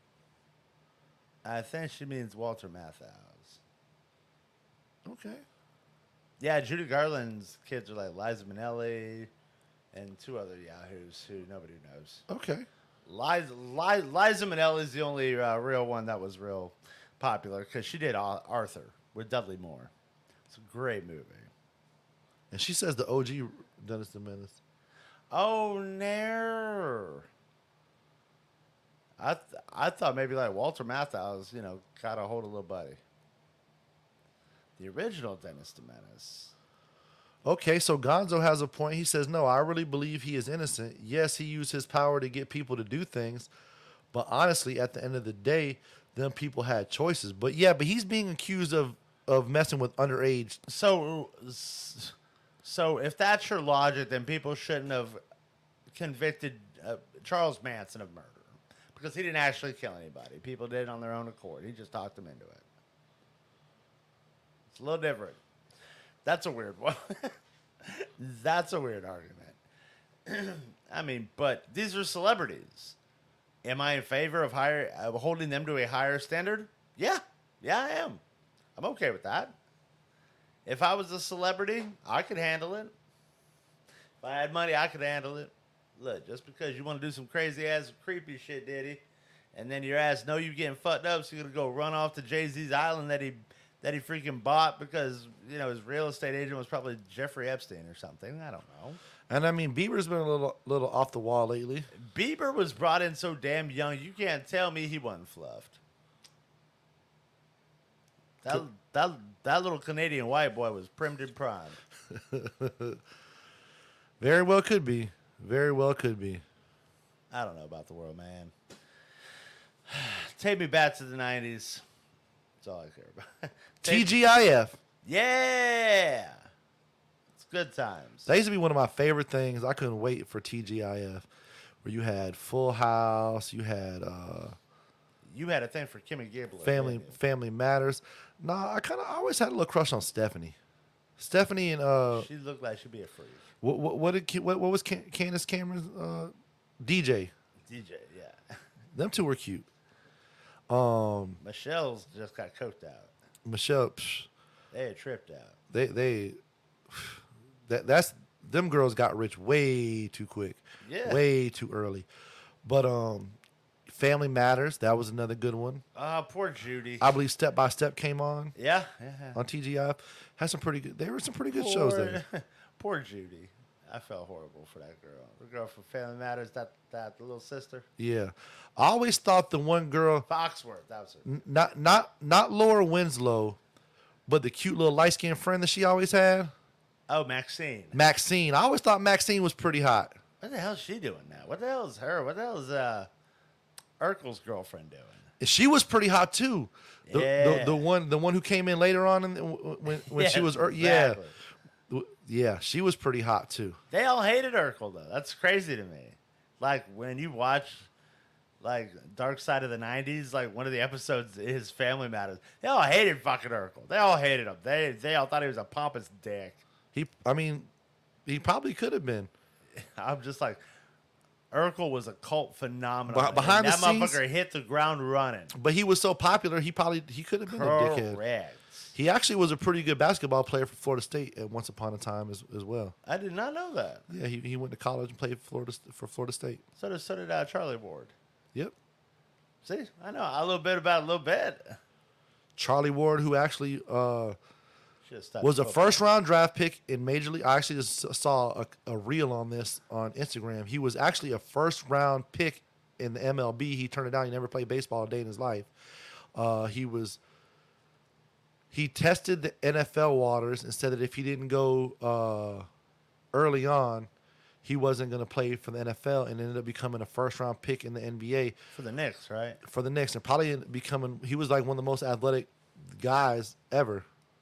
I think she means Walter Matthau's. Okay. Yeah, Judy Garland's kids are like Liza Minnelli and two other yahoos who nobody knows. Okay. Liza, Liza, Liza Minnelli is the only uh, real one that was real popular because she did Ar- Arthur with Dudley Moore. It's a great movie. And she says the O G Dennis the Menace. Oh, no. I th- I thought maybe like Walter Matthau's, you know, got a hold of little buddy. The original Dennis the Menace. Okay, so Gonzo has a point. He says, no, I really believe he is innocent. Yes, he used his power to get people to do things. But honestly, at the end of the day, them people had choices. But yeah, but he's being accused of, of messing with underage. So, so if that's your logic, then people shouldn't have convicted uh, Charles Manson of murder. Because he didn't actually kill anybody. People did it on their own accord. He just talked them into it. It's a little different. That's a weird one. That's a weird argument. I mean, but these are celebrities. Am I in favor of higher of holding them to a higher standard? Yeah. Yeah, I am. I'm okay with that. If I was a celebrity, I could handle it. If I had money, I could handle it. Look, just because you want to do some crazy ass creepy shit, Diddy, and then your ass know you getting fucked up, so you're gonna go run off to Jay-Z's island that he that he freaking bought because, you know, his real estate agent was probably Jeffrey Epstein or something. I don't know. And I mean, Bieber's been a little little off the wall lately. Bieber was brought in so damn young, you can't tell me he wasn't fluffed. That that that little Canadian white boy was primed and primed. Very well could be. Very well could be. I don't know about the world, man. Take me back to the nineties. That's all I care about. T G I F. Yeah. It's good times. That used to be one of my favorite things. I couldn't wait for T G I F, where you had Full House, you had uh, You had a thing for Kimmy Gibbler. Family didn't you? Family Matters. Nah, I kind of always had a little crush on Stephanie. Stephanie and uh, She looked like she'd be a freak. what what what did Ki- what, what was Can- Candace Cameron's uh, D J? D J, yeah. Them two were cute. Um, Michelle's just got coked out. Michelle, psh, They had tripped out. they they that that's them girls got rich way too quick, Yeah. way too early. But um, Family Matters, that was another good one. Oh, poor Judy. I believe Step by Step came on yeah, yeah. on T G I F. Had some pretty good. There were some pretty good shows there. Poor Judy. I felt horrible for that girl. The girl from Family Matters, that that the little sister. Yeah, I always thought the one girl, Foxworth, that was her. n- not not not Laura Winslow, but the cute little light skinned friend that she always had, Oh, Maxine. Maxine. I always thought Maxine was pretty hot. What the hell is she doing now? What the hell is her? What the hell is uh, Urkel's girlfriend doing? She was pretty hot too. The, Yeah. the, the one the one who came in later on in the, when when Yeah, she was er, exactly. yeah yeah she was pretty hot too. They all hated Urkel though. That's crazy to me. Like when you watch like Dark Side of the nineties, like one of the episodes is Family Matters. They all hated fucking Urkel. They all hated him. They they all thought he was a pompous dick. He I mean he probably could have been. I'm just like Urkel was a cult phenomenon. Beh- behind and the that scenes- motherfucker hit the ground running. But he was so popular, he probably he could have been a dickhead. Correct. He actually was a pretty good basketball player for Florida State at once upon a time as, as well. I did not know that. Yeah, he, he went to college and played Florida for Florida State. So did so did uh, Charlie Ward. Yep. See, I know a little bit about a little bit. Charlie Ward, who actually uh, Should've studied was a football. first round draft pick in Major League. I actually just saw a, a reel on this on Instagram. He was actually a first round pick in the M L B. He turned it down. He never played baseball a day in his life. Uh, he was he tested the N F L waters and said that if he didn't go uh, early on, he wasn't going to play for the N F L, and ended up becoming a first round pick in the N B A for the Knicks, right? for the Knicks, and probably becoming he was like one of the most athletic guys ever.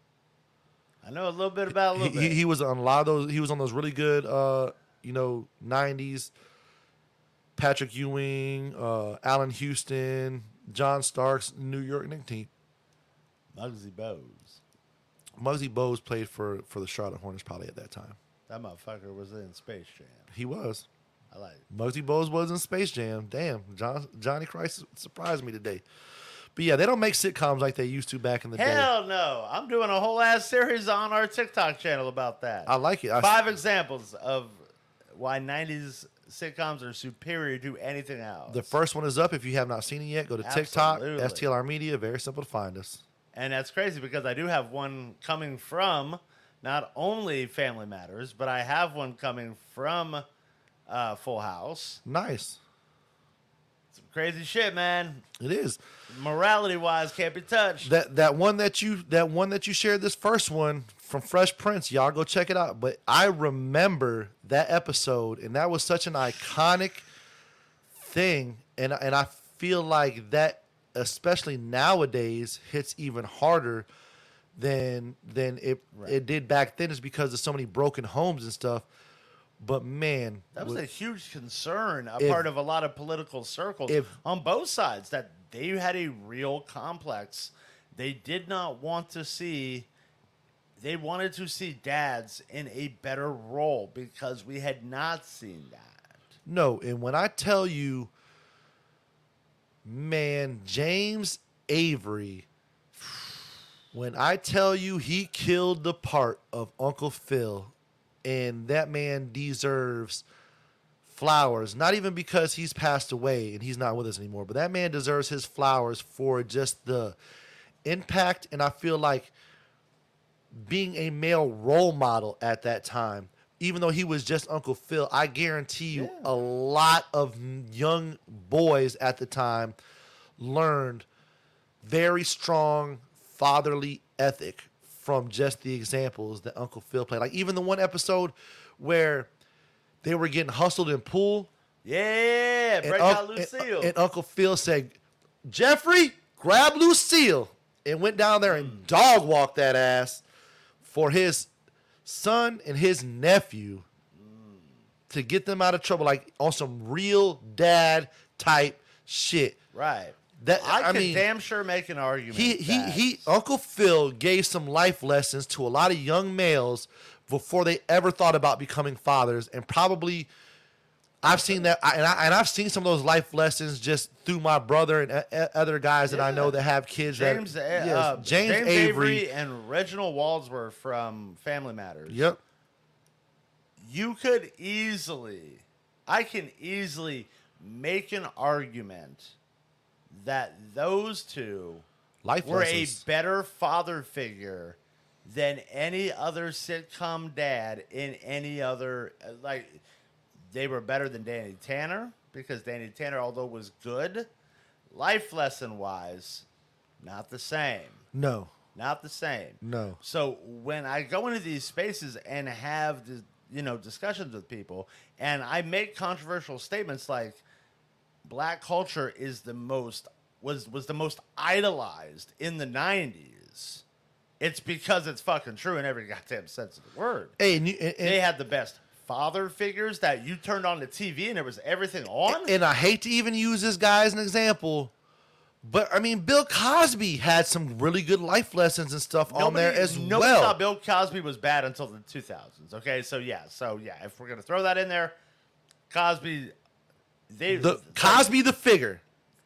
I know a little bit about a He, little he, bit. he was on a lot of those. He was on those really good, uh, you know, nineties. Patrick Ewing, uh, Allen Houston, John Starks, New York Knicks team. Muggsy Bogues. Muggsy Bogues played for for the Charlotte Hornets probably at that time. That motherfucker was in Space Jam. He was. I like it. Muggsy Bogues was in Space Jam. Damn, John, Johnny Christ surprised me today. But yeah, they don't make sitcoms like they used to back in the day. Hell no. I'm doing a whole ass series on our TikTok channel about that. I like it. I, Five examples of why nineties sitcoms are superior to anything else. The first one is up. If you have not seen it yet, go to TikTok, Absolutely. S T L R Media. Very simple to find us. And that's crazy because I do have one coming from not only Family Matters, but I have one coming from uh, Full House. Nice. Some crazy shit, man. It is. Morality wise, can't be touched. That that one that you that one that you shared, this first one from Fresh Prince, y'all go check it out. But I remember that episode, and that was such an iconic thing, and and I feel like that, especially nowadays, hits even harder than than it it did back then, is because of so many broken homes and stuff. But man, That was a huge concern, a If- part of a lot of political circles if- on both sides, that they had a real complex. They did not want to see, they wanted to see dads in a better role because we had not seen that. no, and when I tell you, man, James Avery, when I tell you he killed the part of Uncle Phil, and that man deserves flowers, not even because he's passed away and he's not with us anymore, but that man deserves his flowers for just the impact. And I feel like being a male role model at that time, even though he was just Uncle Phil, I guarantee you Yeah. a lot of young boys at the time learned very strong fatherly ethic from just the examples that Uncle Phil played. Like even the one episode where they were getting hustled in pool, Yeah, and, break Unc- out Lucille. and- and Uncle Phil said, "Jeffrey, grab Lucille," and went down there and dog walked that ass for his son and his nephew to get them out of trouble, like on some real dad type shit. right. That I, I can mean, damn sure make an argument. he he that- he Uncle Phil gave some life lessons to a lot of young males before they ever thought about becoming fathers, and probably I've seen that, I- and I and I've seen some of those life lessons just through my brother and uh, uh, other guys that I know that have kids. James, that, uh, yes, uh, James, James Avery. Avery and Reginald Wadsworth from Family Matters. Yep. You could easily, I can easily make an argument that those two Life were lessons. a better father figure than any other sitcom dad in any other, like, they were better than Danny Tanner, because Danny Tanner, although was good, life lesson wise, not the same. No. Not the same. No. So when I go into these spaces and have the, you know, discussions with people, and I make controversial statements like black culture is the most was was the most idolized in the nineties, it's because it's fucking true in every goddamn sense of the word. Hey, and, you, and, They had the best father figures that you turned on the T V and there was everything on. and I hate to even use this guy as an example, but I mean, Bill Cosby had some really good life lessons and stuff on there as nobody well. thought Bill Cosby was bad until the two thousands. Okay, so yeah, so yeah, if we're gonna throw that in there, Cosby, they The Cosby the figure.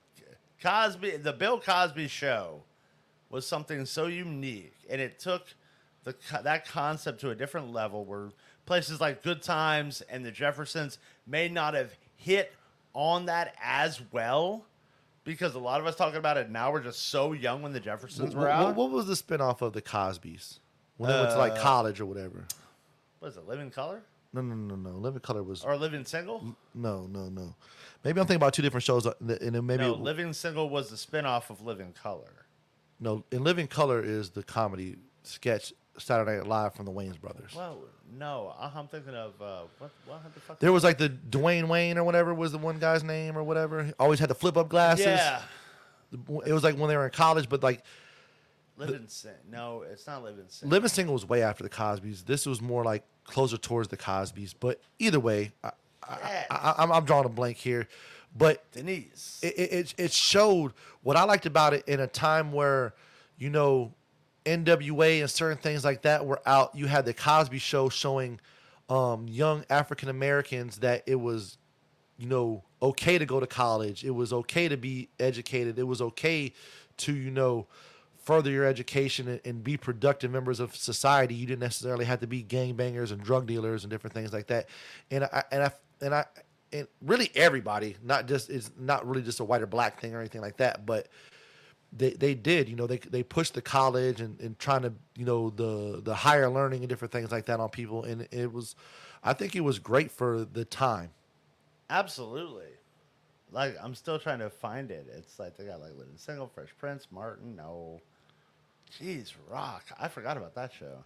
Cosby, the Bill Cosby show was something so unique, and it took the co- that concept to a different level where places like Good Times and the Jeffersons may not have hit on that as well, because a lot of us talking about it now, we're just so young when the Jeffersons were What, out. what, what was the spinoff of the Cosbys when they went to like Uh, college or whatever? What is it, Living Color No, no, no, no. Living Color was or Living Single? no, no, no. Maybe I'm thinking about two different shows, uh, and then maybe No, Living Single was the spinoff of Living Color. no. In Living Color is the comedy sketch Saturday Night Live from the Wayans brothers. Well, no, uh, I'm thinking of uh, what? What the fuck? There was like the Dwayne Wayne or whatever was the one guy's name or whatever. He always had the flip up glasses. Yeah, It was like when they were in college, but like Living Sin. No, it's not Living Sin. Living Single was way after the Cosbys. This was more like closer towards the Cosbys. But either way, I, Yeah. I, I, I'm, I'm drawing a blank here. But Denise. it, it it showed what I liked about it in a time where, you know, N W A and certain things like that were out. You had the Cosby Show showing um, young African Americans that it was, you know, okay to go to college. It was okay to be educated. It was okay to, you know, further your education and, and be productive members of society. You didn't necessarily have to be gangbangers and drug dealers and different things like that. And I and I and I and really everybody, not just it's not really just a white or black thing or anything like that, but they they did, you know, they they pushed the college and, and trying to, you know, the the higher learning and different things like that on people. And it was, I think it was great for the time. Absolutely. Like, I'm still trying to find it. It's like they got like Living Single, Fresh Prince, Martin. No. Jeez, Rock. I forgot about that show.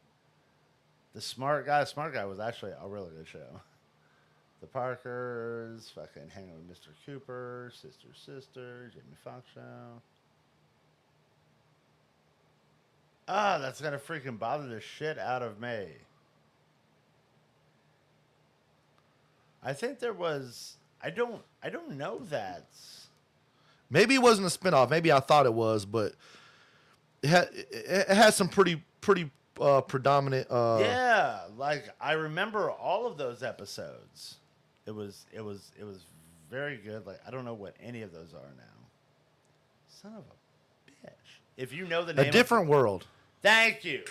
The Smart Guy. Smart Guy was actually a really good show. The Parkers, fucking Hanging with Mister Cooper, Sister Sister, Jamie Foxx show. Ah, that's gonna freaking bother the shit out of me. I think there was. I don't. I don't know that. Maybe it wasn't a spinoff. Maybe I thought it was, but it had it, it had some pretty pretty uh, predominant. Uh, Yeah, like I remember all of those episodes. It was. It was. It was very good. Like I don't know what any of those are now. Son of a bitch! If you know the name, a different of, world. Thank you.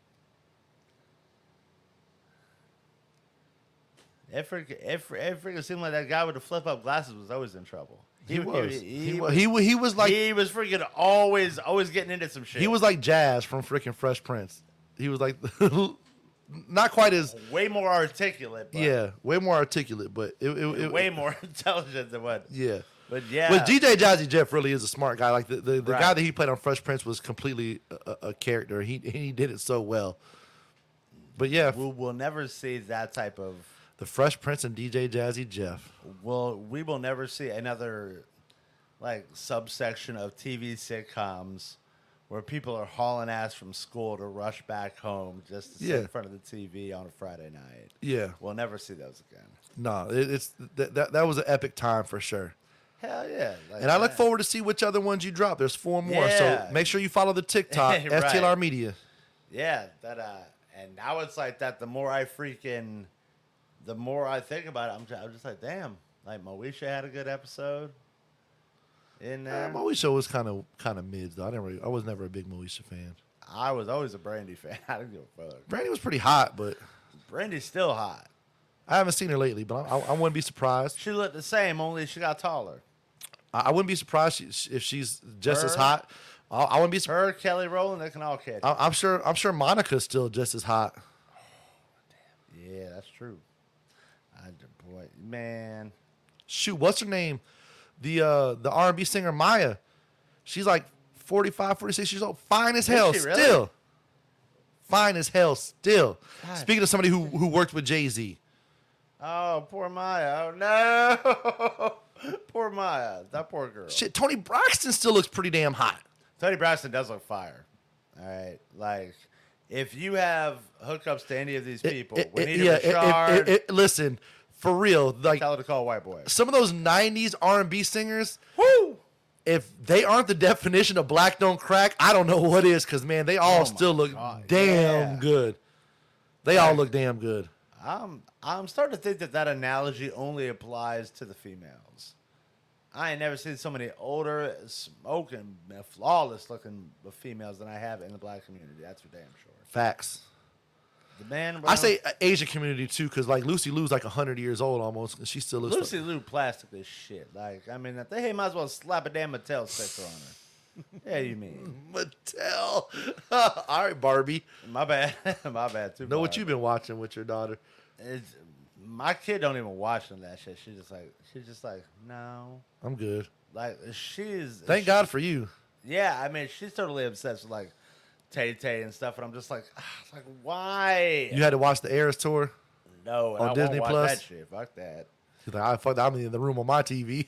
It freaking, it, fr- it freaking seemed like that guy with the flip up glasses was always in trouble. He, was. He, He, he wa- was. he, wa- he was like he was freaking always, always getting into some shit. he was like Jazz from freaking Fresh Prince. He was like not quite as way more articulate. But yeah, way more articulate, but it, it, it way more intelligent than what. yeah. But yeah, But D J Jazzy Jeff really is a smart guy. Like the the, the Right. guy that he played on Fresh Prince was completely a, a a character. He he did it so well. But yeah, we'll, we'll never see that type of. the Fresh Prince and D J Jazzy Jeff. Well, we will never see another like subsection of T V sitcoms where people are hauling ass from school to rush back home just to sit Yeah. in front of the T V on a Friday night. Yeah, We'll never see those again. no, it, it's that, that that was an epic time for sure. Hell yeah! Like And I look that. forward to see which other ones you drop. There's four more, Yeah. so make sure you follow the TikTok Right. S T L R Media. Yeah, that uh, and now it's like that. The more I freaking, the more I think about it, I'm just, I'm just like, damn. Like Moesha had a good episode in there. Uh, Moesha was kind of kind of mid though. I didn't really, I was never a big Moesha fan. I was always a Brandy fan. I didn't give a fuck. Brandy was pretty hot, but Brandy's still hot. I haven't seen her lately. But I, I, I wouldn't be surprised. She looked the same, only she got taller. I, I wouldn't be surprised she, if she's just as Her? hot. I, I wouldn't be surprised. Her, Kelly Rowland, they can all catch. I, I'm sure. I'm sure Monica's still just as hot. Yeah, that's true. I, boy, man. Shoot, what's her name? The uh, the R and B singer Maya. She's like forty-five, forty-six years old. Fine as hell she really? still. Fine as hell still. God. Speaking of somebody who who worked with Jay-Z. Oh, poor Maya. Oh, no. Poor Maya. That poor girl. Shit, Tony Braxton still looks pretty damn hot. Tony Braxton does look fire. All right. Like, if you have hookups to any of these people, It- we it- need yeah, a it- it- Rashard. it- it- listen, for real, like Tell her to call White Boy. some of those nineties R and B singers, Woo! if they aren't the definition of black don't crack, I don't know what is, because, man, they all Oh my still look God, damn yeah. good. They all look damn good. I'm I'm starting to think that that analogy only applies to the females. I ain't never seen so many older, smoking, flawless looking females than I have in the black community. That's for damn sure. Facts. The man, I say uh, Asian community, too, because, like, Lucy Liu's like one hundred years old almost, and she still looks Lucy Liu plastic as shit. Like, I mean, they hey, might as well slap a damn Mattel sticker on her. Yeah, you mean? Mattel. All right, Barbie. My bad. My bad, too. Know what Barb. you've been watching with your daughter. It's, my kid don't even watch none of that shit. She's just like, she's just like, no. I'm good. Like, she's... Thank she, God for you. Yeah, I mean, she's totally obsessed with, like, Tay-Tay and stuff, and I'm just like, ah, like, why? You had to watch the Eras tour. no, and on I Disney won't watch Plus? that shit. Fuck that. She's like, I fuck, I'm in the room on my T V.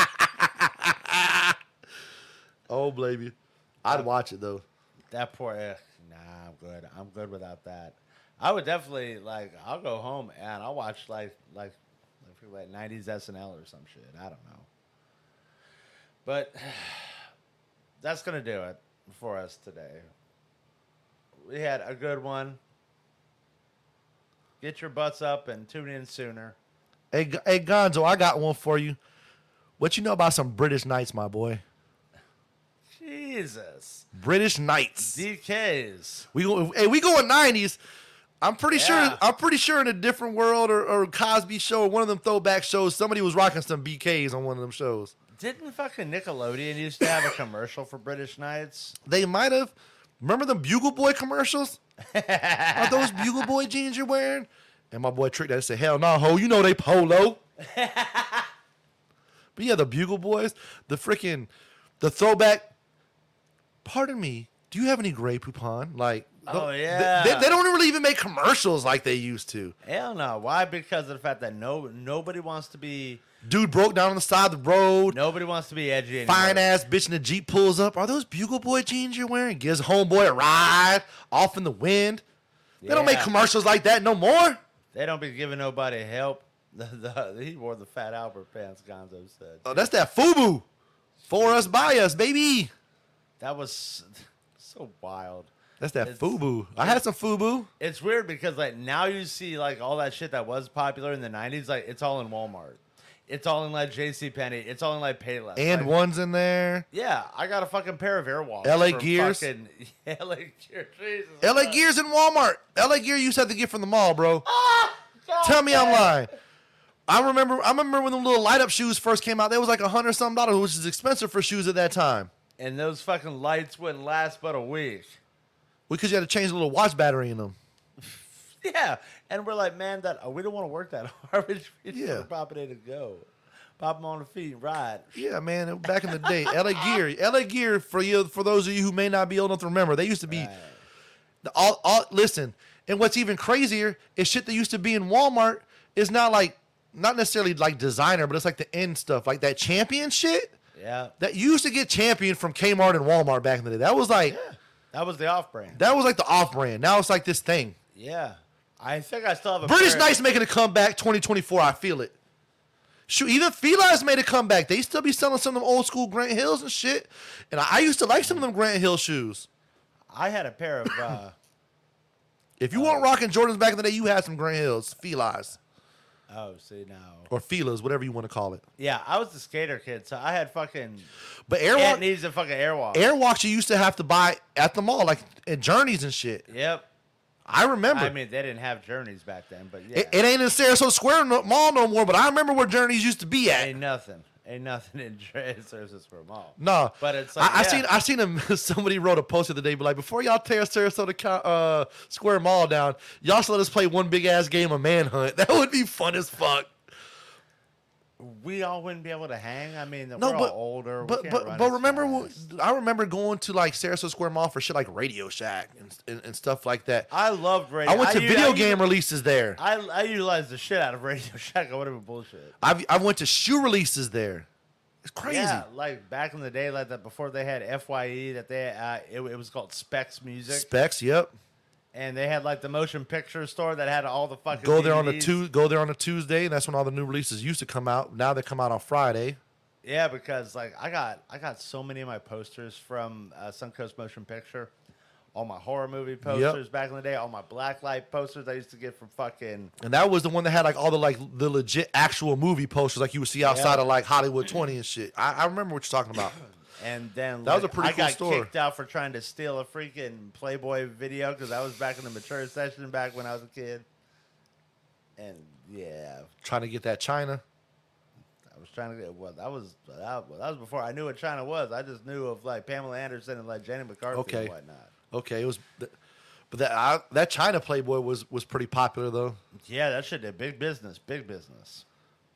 Oh, baby. I'd watch it, though. That poor, eh, nah, I'm good. I'm good without that. I would definitely, like, I'll go home and I'll watch, like, like, like nineties S N L or some shit. I don't know. But that's going to do it for us today. We had a good one. Get your butts up and tune in sooner. Hey, G- hey, Gonzo, I got one for you. What you know about some British Knights, my boy? Jesus. British Knights. D Ks. We go. Hey, we going nineties. I'm pretty Yeah. sure. I'm pretty sure in a different world or, or Cosby show or one of them throwback shows, somebody was rocking some B Ks on one of them shows. Didn't fucking Nickelodeon used to have a commercial for British Knights? They might have. Remember the Bugle Boy commercials? Are those Bugle Boy jeans you're wearing? And my boy Trick that said, "Hell no, ho! You know they polo." But yeah, the Bugle Boys, the freaking, the throwback. Pardon me. Do you have any Grey Poupon? Like, Oh, th- yeah. they, they don't really even make commercials like they used to. Hell no. Why? Because of the fact that no nobody wants to be Dude broke down on the side of the road. nobody wants to be edgy anymore. Fine ass bitch in the Jeep pulls up. Are those Bugle Boy jeans you're wearing? Gives homeboy a ride off in the wind. They don't make Yeah. commercials like that no more. They don't be giving nobody help. The, the, he wore the Fat Albert pants, Gonzo said. Oh, that's that FUBU. For us, by us, baby. That was so wild. That's that It's- FUBU. I had some FUBU. It's weird because like now you see like all that shit that was popular in the nineties, like it's all in Walmart. It's all in like JCPenney. It's all in like Payless. And like, one's in there. Yeah, I got a fucking pair of Airwalks. L A from Gears? Fucking, L A Gear. Jesus. L A Gear's in Walmart. L A Gear you used to have to get from the mall, bro. Ah, God Tell me I'm damn. lying. I remember I remember when the little light up shoes first came out, they was like a hundred something dollars, which is expensive for shoes at that time. And those fucking lights wouldn't last but a week. Because you had to change the little watch battery in them. Yeah, and we're like, man, that oh, we don't want to work that hard. We just Yeah. want Papa Day to go, pop them on the feet, and ride. Yeah, man. it- Back in the day, L A Gear, L A Gear for you, for those of you who may not be old enough to remember, they used to be Right. the all, all. Listen, and what's even crazier is shit that used to be in Walmart is now like not necessarily like designer, but it's like the end stuff, like that Champion shit Yeah, that you used to get Champion from Kmart and Walmart back in the day. That was like that was the off-brand. that was like the off brand. Now it's like this thing. Yeah, I think I still have a British pair- Knights making a comeback twenty twenty-four. I feel it. Shoot, even Feli's made a comeback. They still be selling some of them old school Grant Hills and shit. And I, I used to like some of them Grant Hill shoes. I had a pair of. Uh, If you weren't rocking Jordans back in the day, you had some Grant Hills, Feli's, oh, see now. or Fila's, whatever you want to call it. Yeah, I was the skater kid, so I had fucking. But Ant Airwalk, needs a fucking Airwalk. Airwalks you used to have to buy at the mall, like at Journeys and shit. Yep. I remember. I mean, they didn't have Journeys back then, but yeah, it, it ain't in Sarasota Square no, Mall no more, but I remember where Journeys used to be at. ain't nothing. Ain't nothing in Sarasota Square Mall. No, but it's like I, I yeah. seen I seen him. Somebody wrote a post the other day, be like, before y'all tear Sarasota uh, Square Mall down, y'all should let us play one big ass game of Manhunt. That would be fun as fuck. We all wouldn't be able to hang. I mean, No, we're but all older. We but can't but run but as remember, fast. I remember going to like Sarasota Square Mall for shit like Radio Shack and and, and stuff like that. I loved Radio. I went to u- video I game u- releases there. I I utilized the shit out of Radio Shack. I would have been bullshit. I've I went to shoe releases there. It's crazy. Yeah, like back in the day, like that before they had F Y E, that they uh, it, it was called Specs Music, Specs, yep. and they had like the motion picture store that had all the fucking. Go there on the D V Ds. tu- Go there on a Tuesday, and that's when all the new releases used to come out. Now they come out on Friday. Yeah, because like I got I got so many of my posters from uh, Suncoast Motion Picture, all my horror movie posters back in the day, all my blacklight posters I used to get from fucking. And that was the one that had like all the like the legit actual movie posters like you would see outside Yeah. of like Hollywood twenty and shit. I, I remember what you're talking about. And then That was a like, pretty I cool got store. kicked out for trying to steal a freaking Playboy video because I was back in the mature session back when I was a kid. And yeah, Trying to get that China. I was trying to get well. That was that, well, that was before I knew what China was. I just knew of like Pamela Anderson and like Jenny McCarthy Okay. and whatnot. Okay, it was, but that I, that China Playboy was was pretty popular though. Yeah, that shit did big business, big business.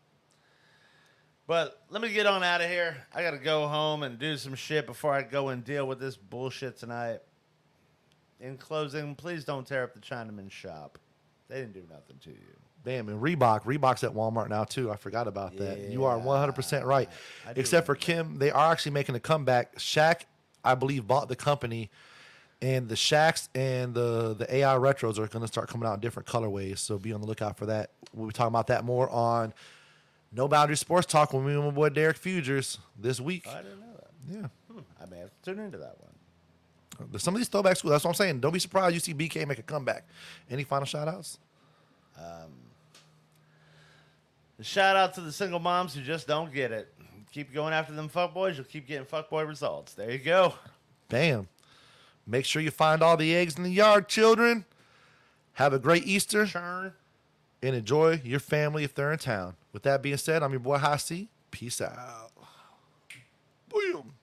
But let me get on out of here. I gotta go home and do some shit before I go and deal with this bullshit tonight. In closing, please don't tear up the Chinaman shop. They didn't do nothing to you. Damn, and Reebok, Reebok's at Walmart now too. I forgot about that. You are one hundred percent right. I do Except for Kim, they are actually making a comeback. Shaq, I believe, bought the company, and the Shaqs and the the A I retros are going to start coming out in different colorways. So be on the lookout for that. We'll be talking about that more on No Boundary Sports Talk with me and my boy Derek Fugers this week. I didn't know that. Yeah, Hmm, I may have to tune into that one. There's some of these throwback schools. That's what I'm saying. Don't be surprised you see B K make a comeback. Any final shout outs? Shout out to the single moms who just don't get it. Keep going after them fuckboys, you'll keep getting fuckboy results. There you go. Bam. Make sure you find all the eggs in the yard, children. Have a great Easter Churn. and enjoy your family if they're in town. With that being said, I'm your boy Hasi. Peace out. Boom.